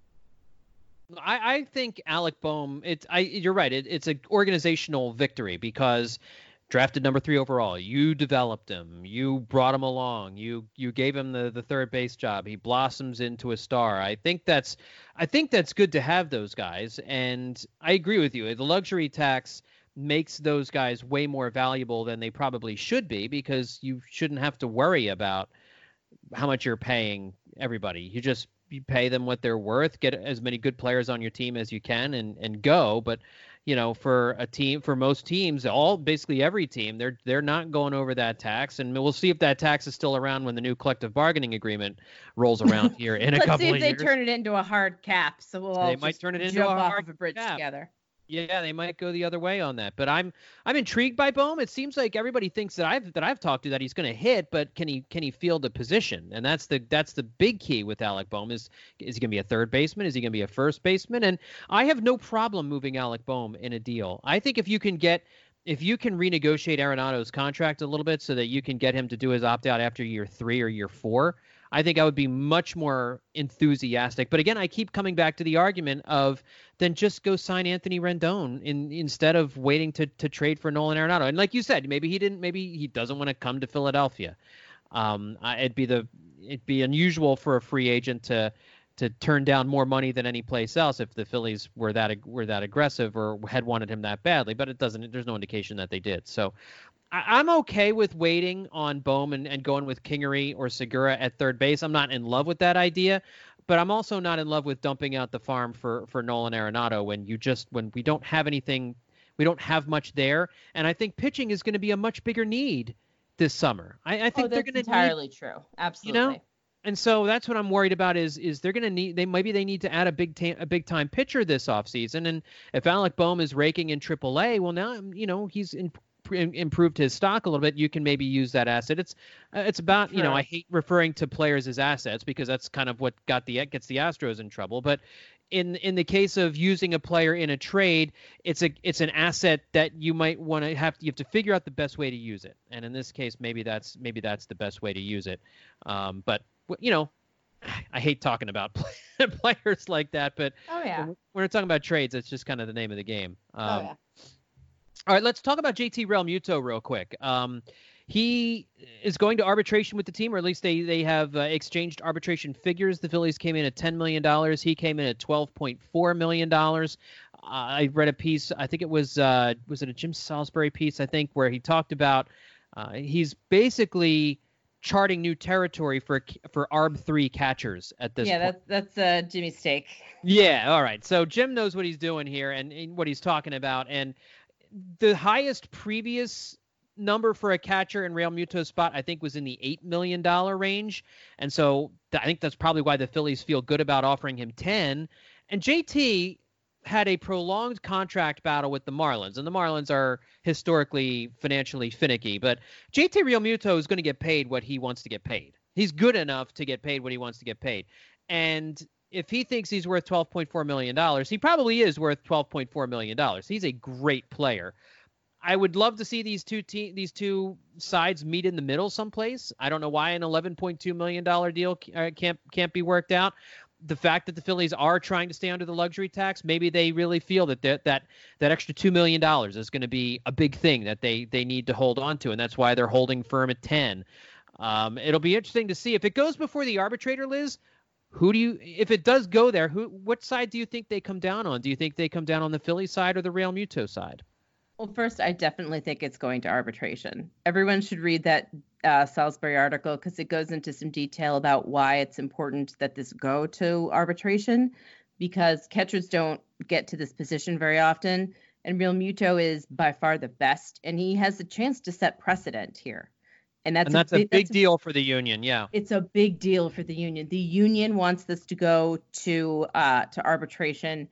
I think Alec Bohm, you're right. It's an organizational victory because drafted number 3 overall. You developed him. You brought him along. You gave him the third base job. He blossoms into a star. I think that's good to have those guys. And I agree with you. The luxury tax makes those guys way more valuable than they probably should be because you shouldn't have to worry about how much you're paying everybody. You pay them what they're worth, get as many good players on your team as you can and go. But, for most teams, basically every team, they're not going over that tax. And we'll see if that tax is still around when the new collective bargaining agreement rolls around here in a couple of years.
Let's see if they turn it into a hard cap. So we'll all
might turn it into
jump
a
off
hard
of a bridge
cap
together.
Yeah, they might go the other way on that. But I'm intrigued by Bohm. It seems like everybody thinks that I've talked to that he's going to hit, but can he field a position? And that's the big key with Alec Bohm is he going to be a third baseman? Is he going to be a first baseman? And I have no problem moving Alec Bohm in a deal. I think if you can renegotiate Arenado's contract a little bit so that you can get him to do his opt-out after year 3 or year 4, I think I would be much more enthusiastic. But again, I keep coming back to the argument of then just go sign Anthony Rendon instead of waiting to trade for Nolan Arenado. And like you said, maybe he doesn't want to come to Philadelphia. It'd be unusual for a free agent to turn down more money than any place else if the Phillies were that aggressive or had wanted him that badly. But it doesn't. There's no indication that they did. So I'm okay with waiting on Bohm and going with Kingery or Segura at third base. I'm not in love with that idea, but I'm also not in love with dumping out the farm for Nolan Arenado when we don't have anything, we don't have much there. And I think pitching is going to be a much bigger need this summer. I think they're going to
entirely true. Absolutely.
And so that's what I'm worried about is they're going to need they need to add a big time pitcher this offseason. And if Alec Bohm is raking in AAA, well now he's improved his stock a little bit. You can maybe use that asset. It's about
sure.
I hate referring to players as assets because that's kind of what gets the Astros in trouble. But in the case of using a player in a trade, it's an asset that you might want to you have to figure out the best way to use it. And in this case, maybe that's the best way to use it. But I hate talking about players like that. But when we're talking about trades, it's just kind of the name of the game. All right, let's talk about JT Realmuto real quick. He is going to arbitration with the team, or at least they have exchanged arbitration figures. The Phillies came in at $10 million. He came in at $12.4 million. I read a piece, I think it was it a Jim Salisbury piece, I think, where he talked about he's basically charting new territory for ARB3 catchers at this point.
Yeah, that's Jimmy's take.
Yeah, all right. So Jim knows what he's doing here and what he's talking about. And the highest previous number for a catcher in Realmuto's spot, I think, was in the $8 million range. And so I think that's probably why the Phillies feel good about offering him 10. And JT had a prolonged contract battle with the Marlins, and the Marlins are historically financially finicky. But JT Realmuto is going to get paid what he wants to get paid. He's good enough to get paid what he wants to get paid. And if he thinks he's worth $12.4 million, he probably is worth $12.4 million. He's a great player. I would love to see these two sides meet in the middle someplace. I don't know why an $11.2 million deal can't be worked out. The fact that the Phillies are trying to stay under the luxury tax, maybe they really feel that extra $2 million is going to be a big thing that they need to hold on to, and that's why they're holding firm at 10. It'll be interesting to see if it goes before the arbitrator, Liz. If it does go there, what side do you think they come down on? Do you think they come down on the Philly side or the Realmuto side?
Well, first, I definitely think it's going to arbitration. Everyone should read that Salisbury article because it goes into some detail about why it's important that this go to arbitration, because catchers don't get to this position very often, and Realmuto is by far the best, and he has the chance to set precedent here. And that's a big deal for the union. Yeah, it's a big deal for the union. The union wants this to go to arbitration.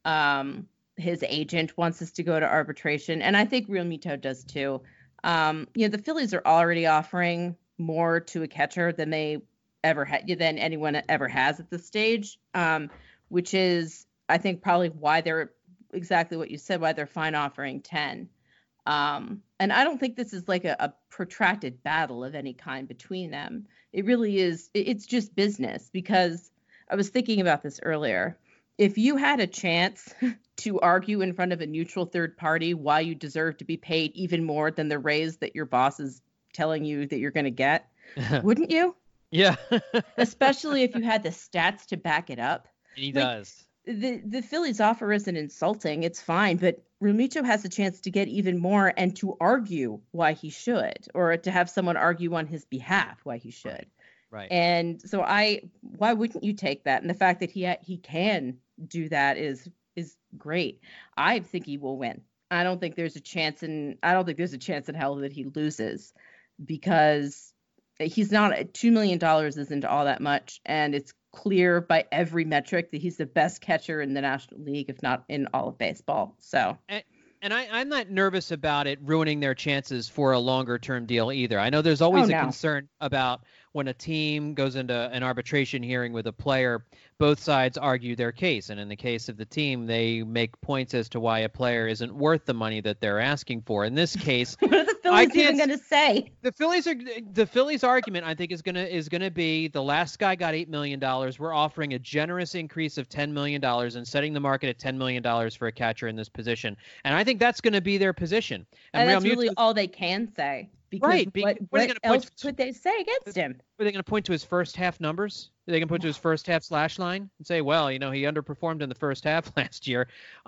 His agent wants us to go to arbitration, and I think Realmuto does too. The Phillies are already offering more to a catcher than they ever had, than anyone ever has at this stage, which is, I think, probably why they're exactly what you said, why they're fine offering 10. And I don't think this is like a protracted battle of any kind between them. It really is. It's just business, because I was thinking about this earlier. If you had a chance to argue in front of a neutral third party why you deserve to be paid even more than the raise that your boss is telling you that you're going to get, wouldn't you?
Yeah.
Especially if you had the stats to back it up.
He does.
The Phillies offer isn't insulting. It's fine. But Realmuto has a chance to get even more and to argue why he should, or to have someone argue on his behalf why he should.
Right.
And so why wouldn't you take that? And the fact that he can do that is great. I think he will win. I don't think there's a chance in hell that he loses, because he's not $2 million isn't all that much. And it's clear by every metric that he's the best catcher in the National League, if not in all of baseball. So.
And I'm not nervous about it ruining their chances for a longer-term deal either. I know there's always a concern about when a team goes into an arbitration hearing with a player, both sides argue their case. And in the case of the team, they make points as to why a player isn't worth the money that they're asking for. In this case,
what are the Phillies even going to say?
The Phillies argument, I think, is gonna be the last guy got $8 million. We're offering a generous increase of $10 million and setting the market at $10 million for a catcher in this position. And I think that's going to be their position.
And that's really all they can say. Because what else could they say against him?
Are they going to point to his first half numbers? Are they going to point to his first half slash line and say, well, he underperformed in the first half last year?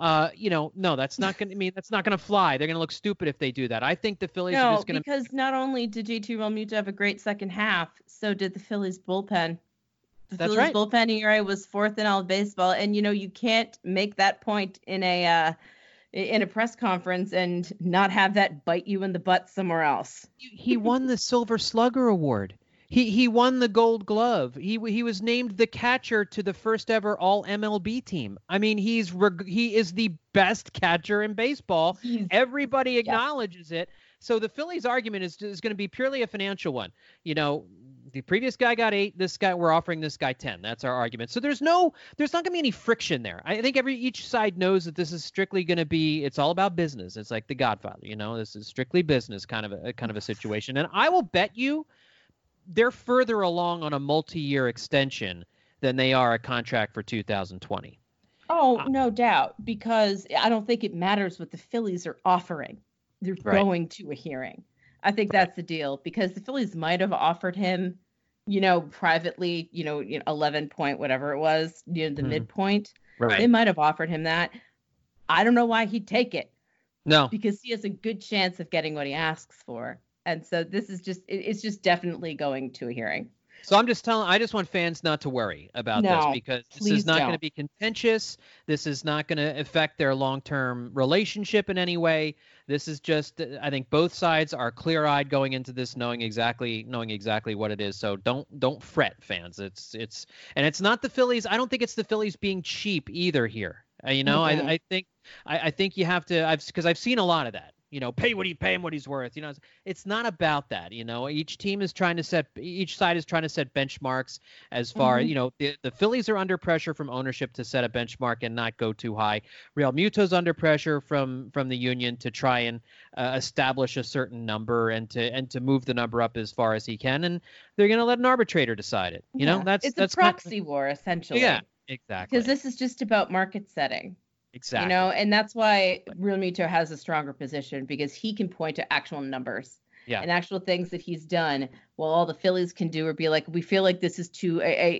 No, that's not going to that's not going to fly. They're going to look stupid if they do that. I think the Phillies are just going to.
Because not only did JT Realmuto have a great second half, so did the Phillies bullpen.
That's right.
Bullpen ERA was fourth in all of baseball, and you can't make that point in a press conference and not have that bite you in the butt somewhere else.
He won the Silver Slugger Award. He won the Gold Glove. He was named the catcher to the first ever All MLB team. I mean, he is the best catcher in baseball. Everybody acknowledges it. So the Phillies' argument is going to be purely a financial one. The previous guy got 8. This guy, we're offering this guy 10. That's our argument. So there's not going to be any friction there. I think each side knows that this is strictly going to be. It's all about business. It's like The Godfather. This is strictly business kind of a situation. And I will bet you they're further along on a multi-year extension than they are a contract for 2020.
Oh, no doubt, because I don't think it matters what the Phillies are offering. They're going to a hearing. I think that's the deal, because the Phillies might have offered him, privately, 11 point, whatever it was, the midpoint.
Right.
They might have offered him that. I don't know why he'd take it.
No.
Because he has a good chance of getting what he asks for. And so this is it's just definitely going to a hearing.
So I just want fans not to worry about this, because this is not going to be contentious. This is not going to affect their long-term relationship in any way. This is just, I think both sides are clear-eyed going into this, knowing exactly what it is. So don't fret, fans. It's not the Phillies. I don't think it's the Phillies being cheap either here. I think you have to, because I've seen a lot of that. Pay him what he's worth. It's not about that. Each side is trying to set benchmarks as far, the Phillies are under pressure from ownership to set a benchmark and not go too high. Realmuto's under pressure from the union to try and establish a certain number and to move the number up as far as he can. And they're going to let an arbitrator decide it. It's
a proxy war, essentially.
Yeah, exactly.
Because this is just about market setting.
Exactly.
And that's why Realmuto has a stronger position, because he can point to actual numbers and actual things that he's done. While all the Phillies can do or be like, we feel like this is too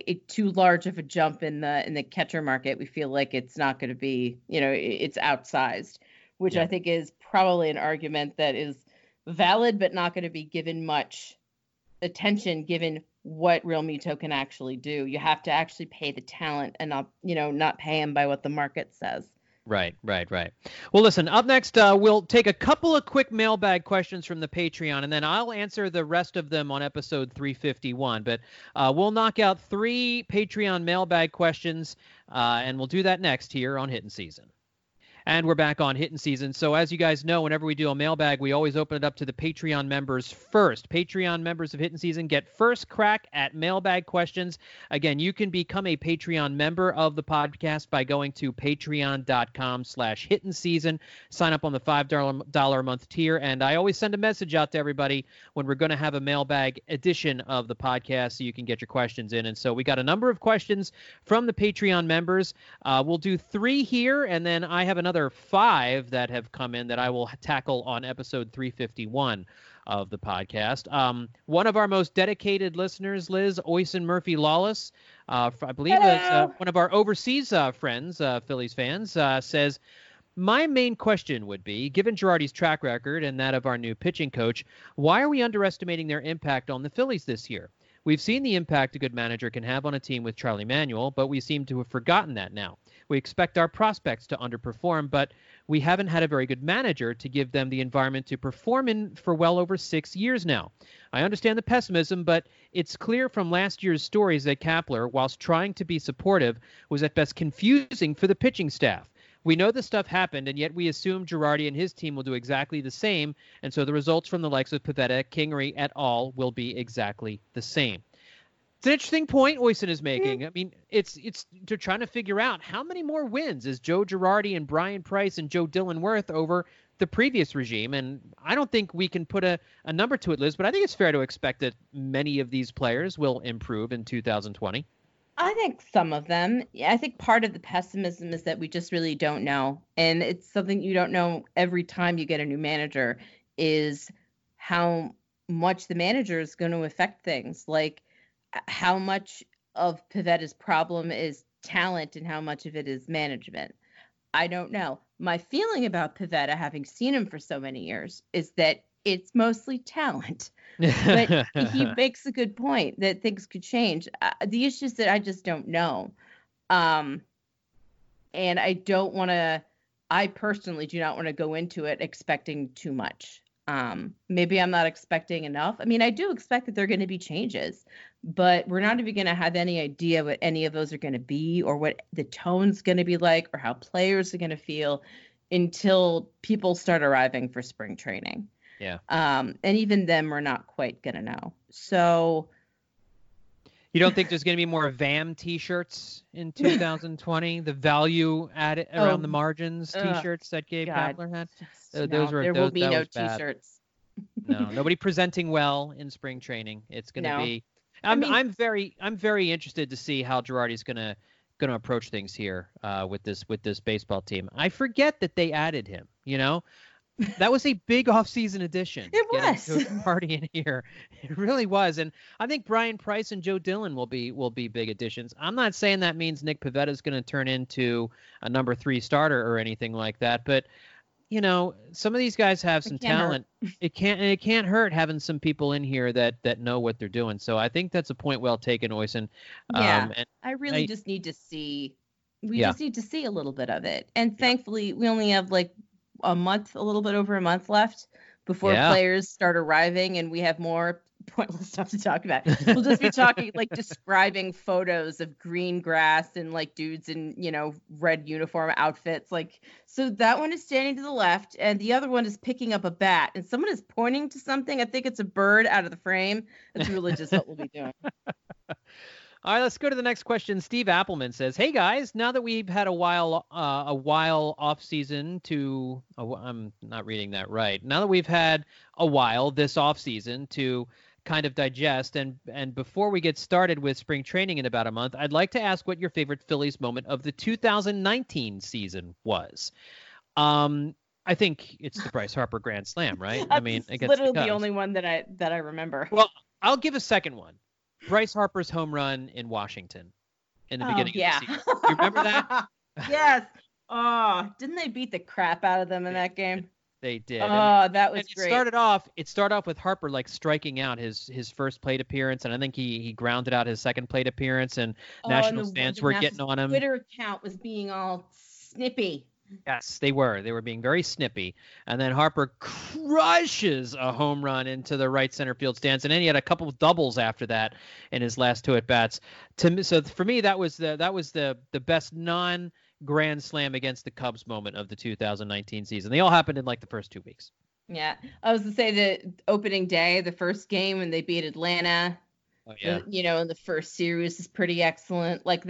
large of a jump in the catcher market. We feel like it's not going to be, it's outsized, which I think is probably an argument that is valid, but not going to be given much attention given what Realmuto can actually do. You have to actually pay the talent and not pay him by what the market says.
Right. Well, listen, up next, we'll take a couple of quick mailbag questions from the Patreon, and then I'll answer the rest of them on episode 351. But we'll knock out 3 Patreon mailbag questions, and we'll do that next here on Hittin' Season. And we're back on hitting season. So as you guys know, whenever we do a mailbag, we always open it up to the Patreon members first. Patreon members of Hitting Season get first crack at mailbag questions. Again, you can become a Patreon member of the podcast by going to patreon.com/hitting season. Sign up on the $5 a month tier. And I always send a message out to everybody when we're going to have a mailbag edition of the podcast so you can get your questions in. And so we got a number of questions from the Patreon members. We'll do 3 here, and then I have another 5 that have come in that I will tackle on episode 351 of the podcast. One of our most dedicated listeners, Liz Oysen Murphy Lawless, I believe is one of our overseas friends, Phillies fans, says, my main question would be, given Girardi's track record and that of our new pitching coach, why are we underestimating their impact on the Phillies this year? We've seen the impact a good manager can have on a team with Charlie Manuel, but we seem to have forgotten that now. We expect our prospects to underperform, but we haven't had a very good manager to give them the environment to perform in for well over 6 years now. I understand the pessimism, but it's clear from last year's stories that Kapler, whilst trying to be supportive, was at best confusing for the pitching staff. We know this stuff happened, and yet we assume Girardi and his team will do exactly the same, and so the results from the likes of Pivetta, Kingery, et al. Will be exactly the same. It's an interesting point Oysen is making. I mean, it's to trying to figure out how many more wins is Joe Girardi and Brian Price and Joe Dillon worth over the previous regime, and I don't think we can put a number to it, Liz, but I think it's fair to expect that many of these players will improve in 2020.
I think some of them. I think part of the pessimism is that we just really don't know. And it's something you don't know every time you get a new manager, is how much the manager is going to affect things. Like how much of Pivetta's problem is talent and how much of it is management. I don't know. My feeling about Pivetta, having seen him for so many years, is that it's mostly talent. But he makes a good point that things could change. The issue is that I just don't know. And I personally do not want to go into it expecting too much. Maybe I'm not expecting enough. I mean, I do expect that there are going to be changes, but we're not even going to have any idea what any of those are going to be or what the tone's going to be like or how players are going to feel until people start arriving for spring training.
Yeah.
And even then, we're not quite going to know. So.
You don't think there's going to be more VAM T-shirts in 2020? The value added around the margins T-shirts that Gabe Kapler had?
There will be no T-shirts.
No, nobody presenting well in spring training. It's going to be. I'm very interested to see how Girardi's going to approach things here with this baseball team. I forget that they added him. You know. That was a big off-season addition.
It was.
Getting Girardi in here. It really was. And I think Brian Price and Joe Dillon will be big additions. I'm not saying that means Nick Pivetta is going to turn into a number 3 starter or anything like that. But, you know, some of these guys have some talent. It can't hurt having some people in here that know what they're doing. So I think that's a point well taken, Oysen.
Yeah, I just need to see. We just need to see a little bit of it. And thankfully, we only have a little bit over a month left before players start arriving, and we have more pointless stuff to talk about. We'll just be talking describing photos of green grass and dudes in red uniform outfits. So that one is standing to the left, and the other one is picking up a bat, and someone is pointing to something. I think it's a bird out of the frame. That's really just what we'll be doing.
All right, let's go to the next question. Steve Appleman says, "Hey guys, now that we've had a while off season I'm not reading that right. Now that we've had a while this off season to kind of digest, and before we get started with spring training in about a month, I'd like to ask what your favorite Phillies moment of the 2019 season was." I think it's the Bryce Harper Grand Slam, right?
I mean, it's literally the only one that I remember.
Well, I'll give a second one. Bryce Harper's home run in Washington in the beginning of the season. Do you remember that?
Yes. Oh, didn't they beat the crap out of them in that game?
They did.
Oh, that was great.
It started off with Harper striking out his first plate appearance, and I think he grounded out his second plate appearance, and Nationals fans were getting on him.
Twitter account was being all snippy.
Yes, they were. They were being very snippy. And then Harper crushes a home run into the right center field stands. And then he had a couple of doubles after that in his last 2 at-bats. So for me, that was the best grand slam against the Cubs moment of the 2019 season. They all happened in like the first 2 weeks.
Yeah. I was to say the opening day, the first game when they beat Atlanta,
Oh, yeah.
in the first series is pretty excellent. Like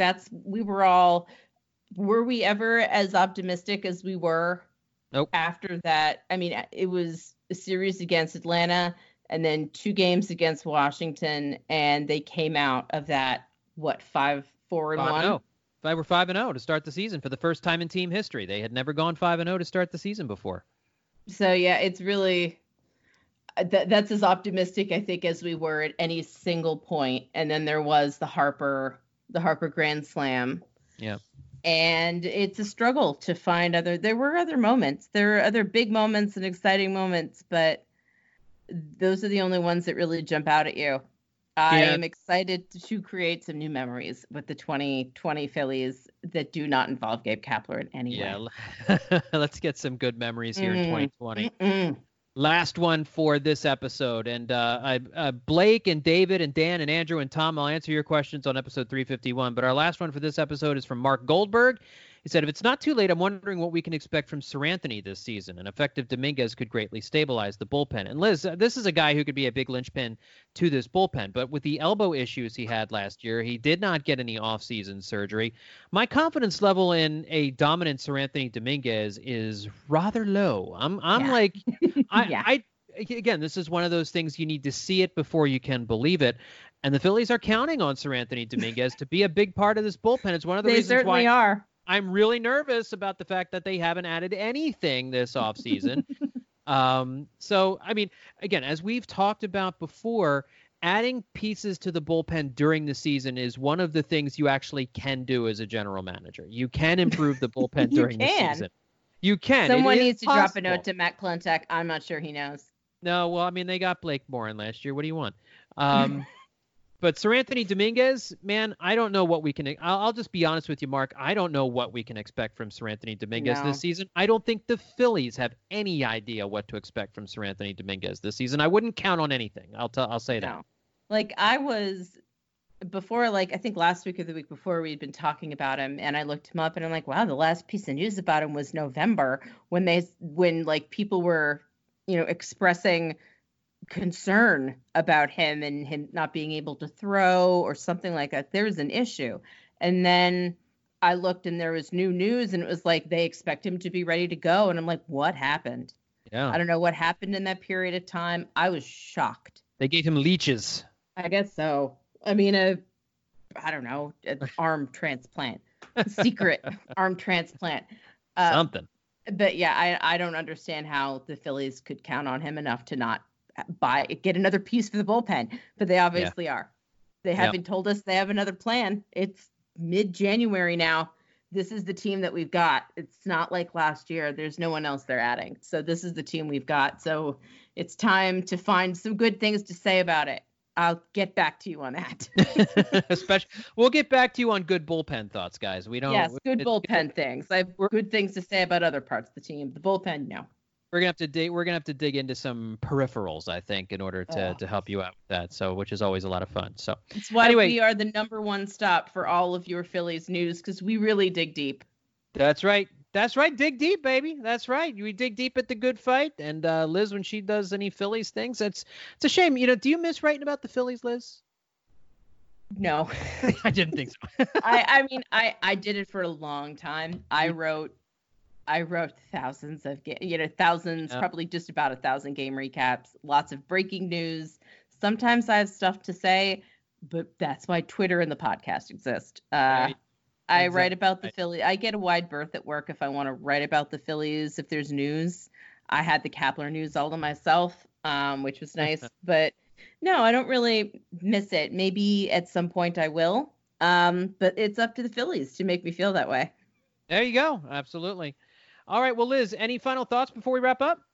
were we ever as optimistic as we were?
Nope.
After that? I mean, it was a series against Atlanta and then 2 games against Washington, and they came out of that, 5-4-1?
5-0. They were 5-0 to start the season for the first time in team history. They had never gone 5-0 to start the season before.
So, yeah, it's really that's as optimistic, I think, as we were at any single point. And then there was the Harper Grand Slam.
Yeah.
And it's a struggle to find there were other moments. There are other big moments and exciting moments, but those are the only ones that really jump out at you. I am excited to create some new memories with the 2020 Phillies that do not involve Gabe Kapler in any way.
Yeah, let's get some good memories here in 2020. Last one for this episode. And Blake and David and Dan and Andrew and Tom, I'll answer your questions on episode 351. But our last one for this episode is from Mark Goldberg. He said, if it's not too late, I'm wondering what we can expect from Seranthony this season. An effective Dominguez could greatly stabilize the bullpen. And Liz, this is a guy who could be a big linchpin to this bullpen. But with the elbow issues he had last year, he did not get any offseason surgery. My confidence level in a dominant Seranthony Dominguez is rather low. Again, this is one of those things you need to see it before you can believe it. And the Phillies are counting on Seranthony Dominguez to be a big part of this bullpen. It's one of the reasons
certainly
why
are.
I'm really nervous about the fact that they haven't added anything this offseason. So, I mean, again, as we've talked about before, adding pieces to the bullpen during the season is one of the things you actually can do as a general manager. You can improve the bullpen during the season. You can.
Someone needs to drop a note to Matt Klentak. I'm not sure he knows.
No, well, I mean, they got Blake Morin last year. What do you want? But Seranthony Dominguez, man, I don't know what we can. I'll just be honest with you, Mark. I don't know what we can expect from Seranthony Dominguez this season. I don't think the Phillies have any idea what to expect from Seranthony Dominguez this season. I wouldn't count on anything. I'll say that.
Like I was before, I think last week or the week before, we'd been talking about him, and I looked him up, and I'm like, wow, the last piece of news about him was November when people were, expressing concern about him and him not being able to throw or something like that. There was an issue. And then I looked and there was new news and it was like they expect him to be ready to go. And I'm like, what happened?
Yeah.
I don't know what happened in that period of time. I was shocked.
They gave him leeches.
I guess so. I mean, an arm transplant, secret arm transplant.
Something.
But yeah, I don't understand how the Phillies could count on him enough to not get another piece for the bullpen, but they obviously are. They haven't told us they have another plan. It's mid-January now. This is the team that we've got. It's not like last year. There's no one else they're adding. So this is the team we've got. So it's time to find some good things to say about it. I'll get back to you on that.
We'll get back to you on good bullpen thoughts, guys. Good
bullpen things. I have good things to say about other parts of the team. The bullpen, no.
We're gonna have to dig into some peripherals, I think, in order to help you out with that. So, which is always a lot of fun. So
that's why we are the number one stop for all of your Phillies news, because we really dig deep.
That's right. That's right. Dig deep, baby. That's right. We dig deep at the Good Fight. And Liz, when she does any Phillies things, it's a shame. Do you miss writing about the Phillies, Liz?
No,
I didn't think so.
I mean, I did it for a long time. I wrote thousands of probably just about 1,000 game recaps, lots of breaking news. Sometimes I have stuff to say, but that's why Twitter and the podcast exist.
Right.
I write about the Phillies. I get a wide berth at work if I want to write about the Phillies. If there's news, I had the Kapler news all to myself, which was nice. But no, I don't really miss it. Maybe at some point I will. But it's up to the Phillies to make me feel that way.
There you go. Absolutely. All right. Well, Liz, any final thoughts before we wrap up?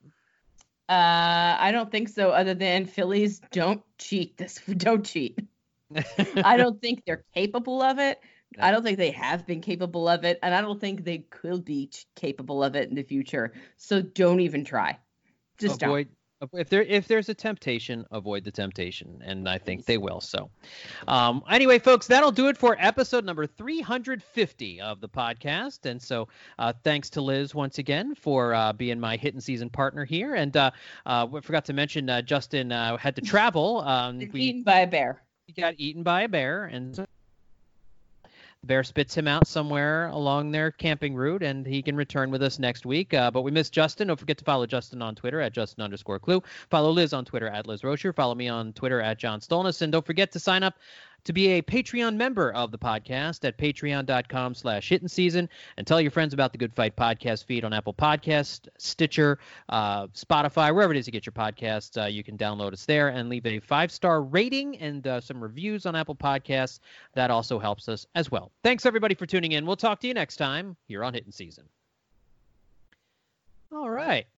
I don't think so, other than Phillies don't cheat. Don't cheat. I don't think they're capable of it. No. I don't think they have been capable of it, and I don't think they could be capable of it in the future. So don't even try. Just
If there's a temptation, avoid the temptation, and I think they will. So, anyway, folks, that'll do it for episode number 350 of the podcast. And so, thanks to Liz once again for being my Hittin' Season partner here. And we forgot to mention Justin had to travel.
Eaten by a bear.
He got eaten by a bear, and the bear spits him out somewhere along their camping route, and he can return with us next week. But we missed Justin. Don't forget to follow Justin on Twitter at Justin_Clue. Follow Liz on Twitter at Liz Rocher. Follow me on Twitter at John Stolness. And don't forget to sign up to be a Patreon member of the podcast at patreon.com/hittinseason, and tell your friends about the Good Fight podcast feed on Apple Podcasts, Stitcher, Spotify, wherever it is you get your podcasts. You can download us there and leave a 5-star rating and some reviews on Apple Podcasts. That also helps us as well. Thanks, everybody, for tuning in. We'll talk to you next time here on Hittin' Season. All right.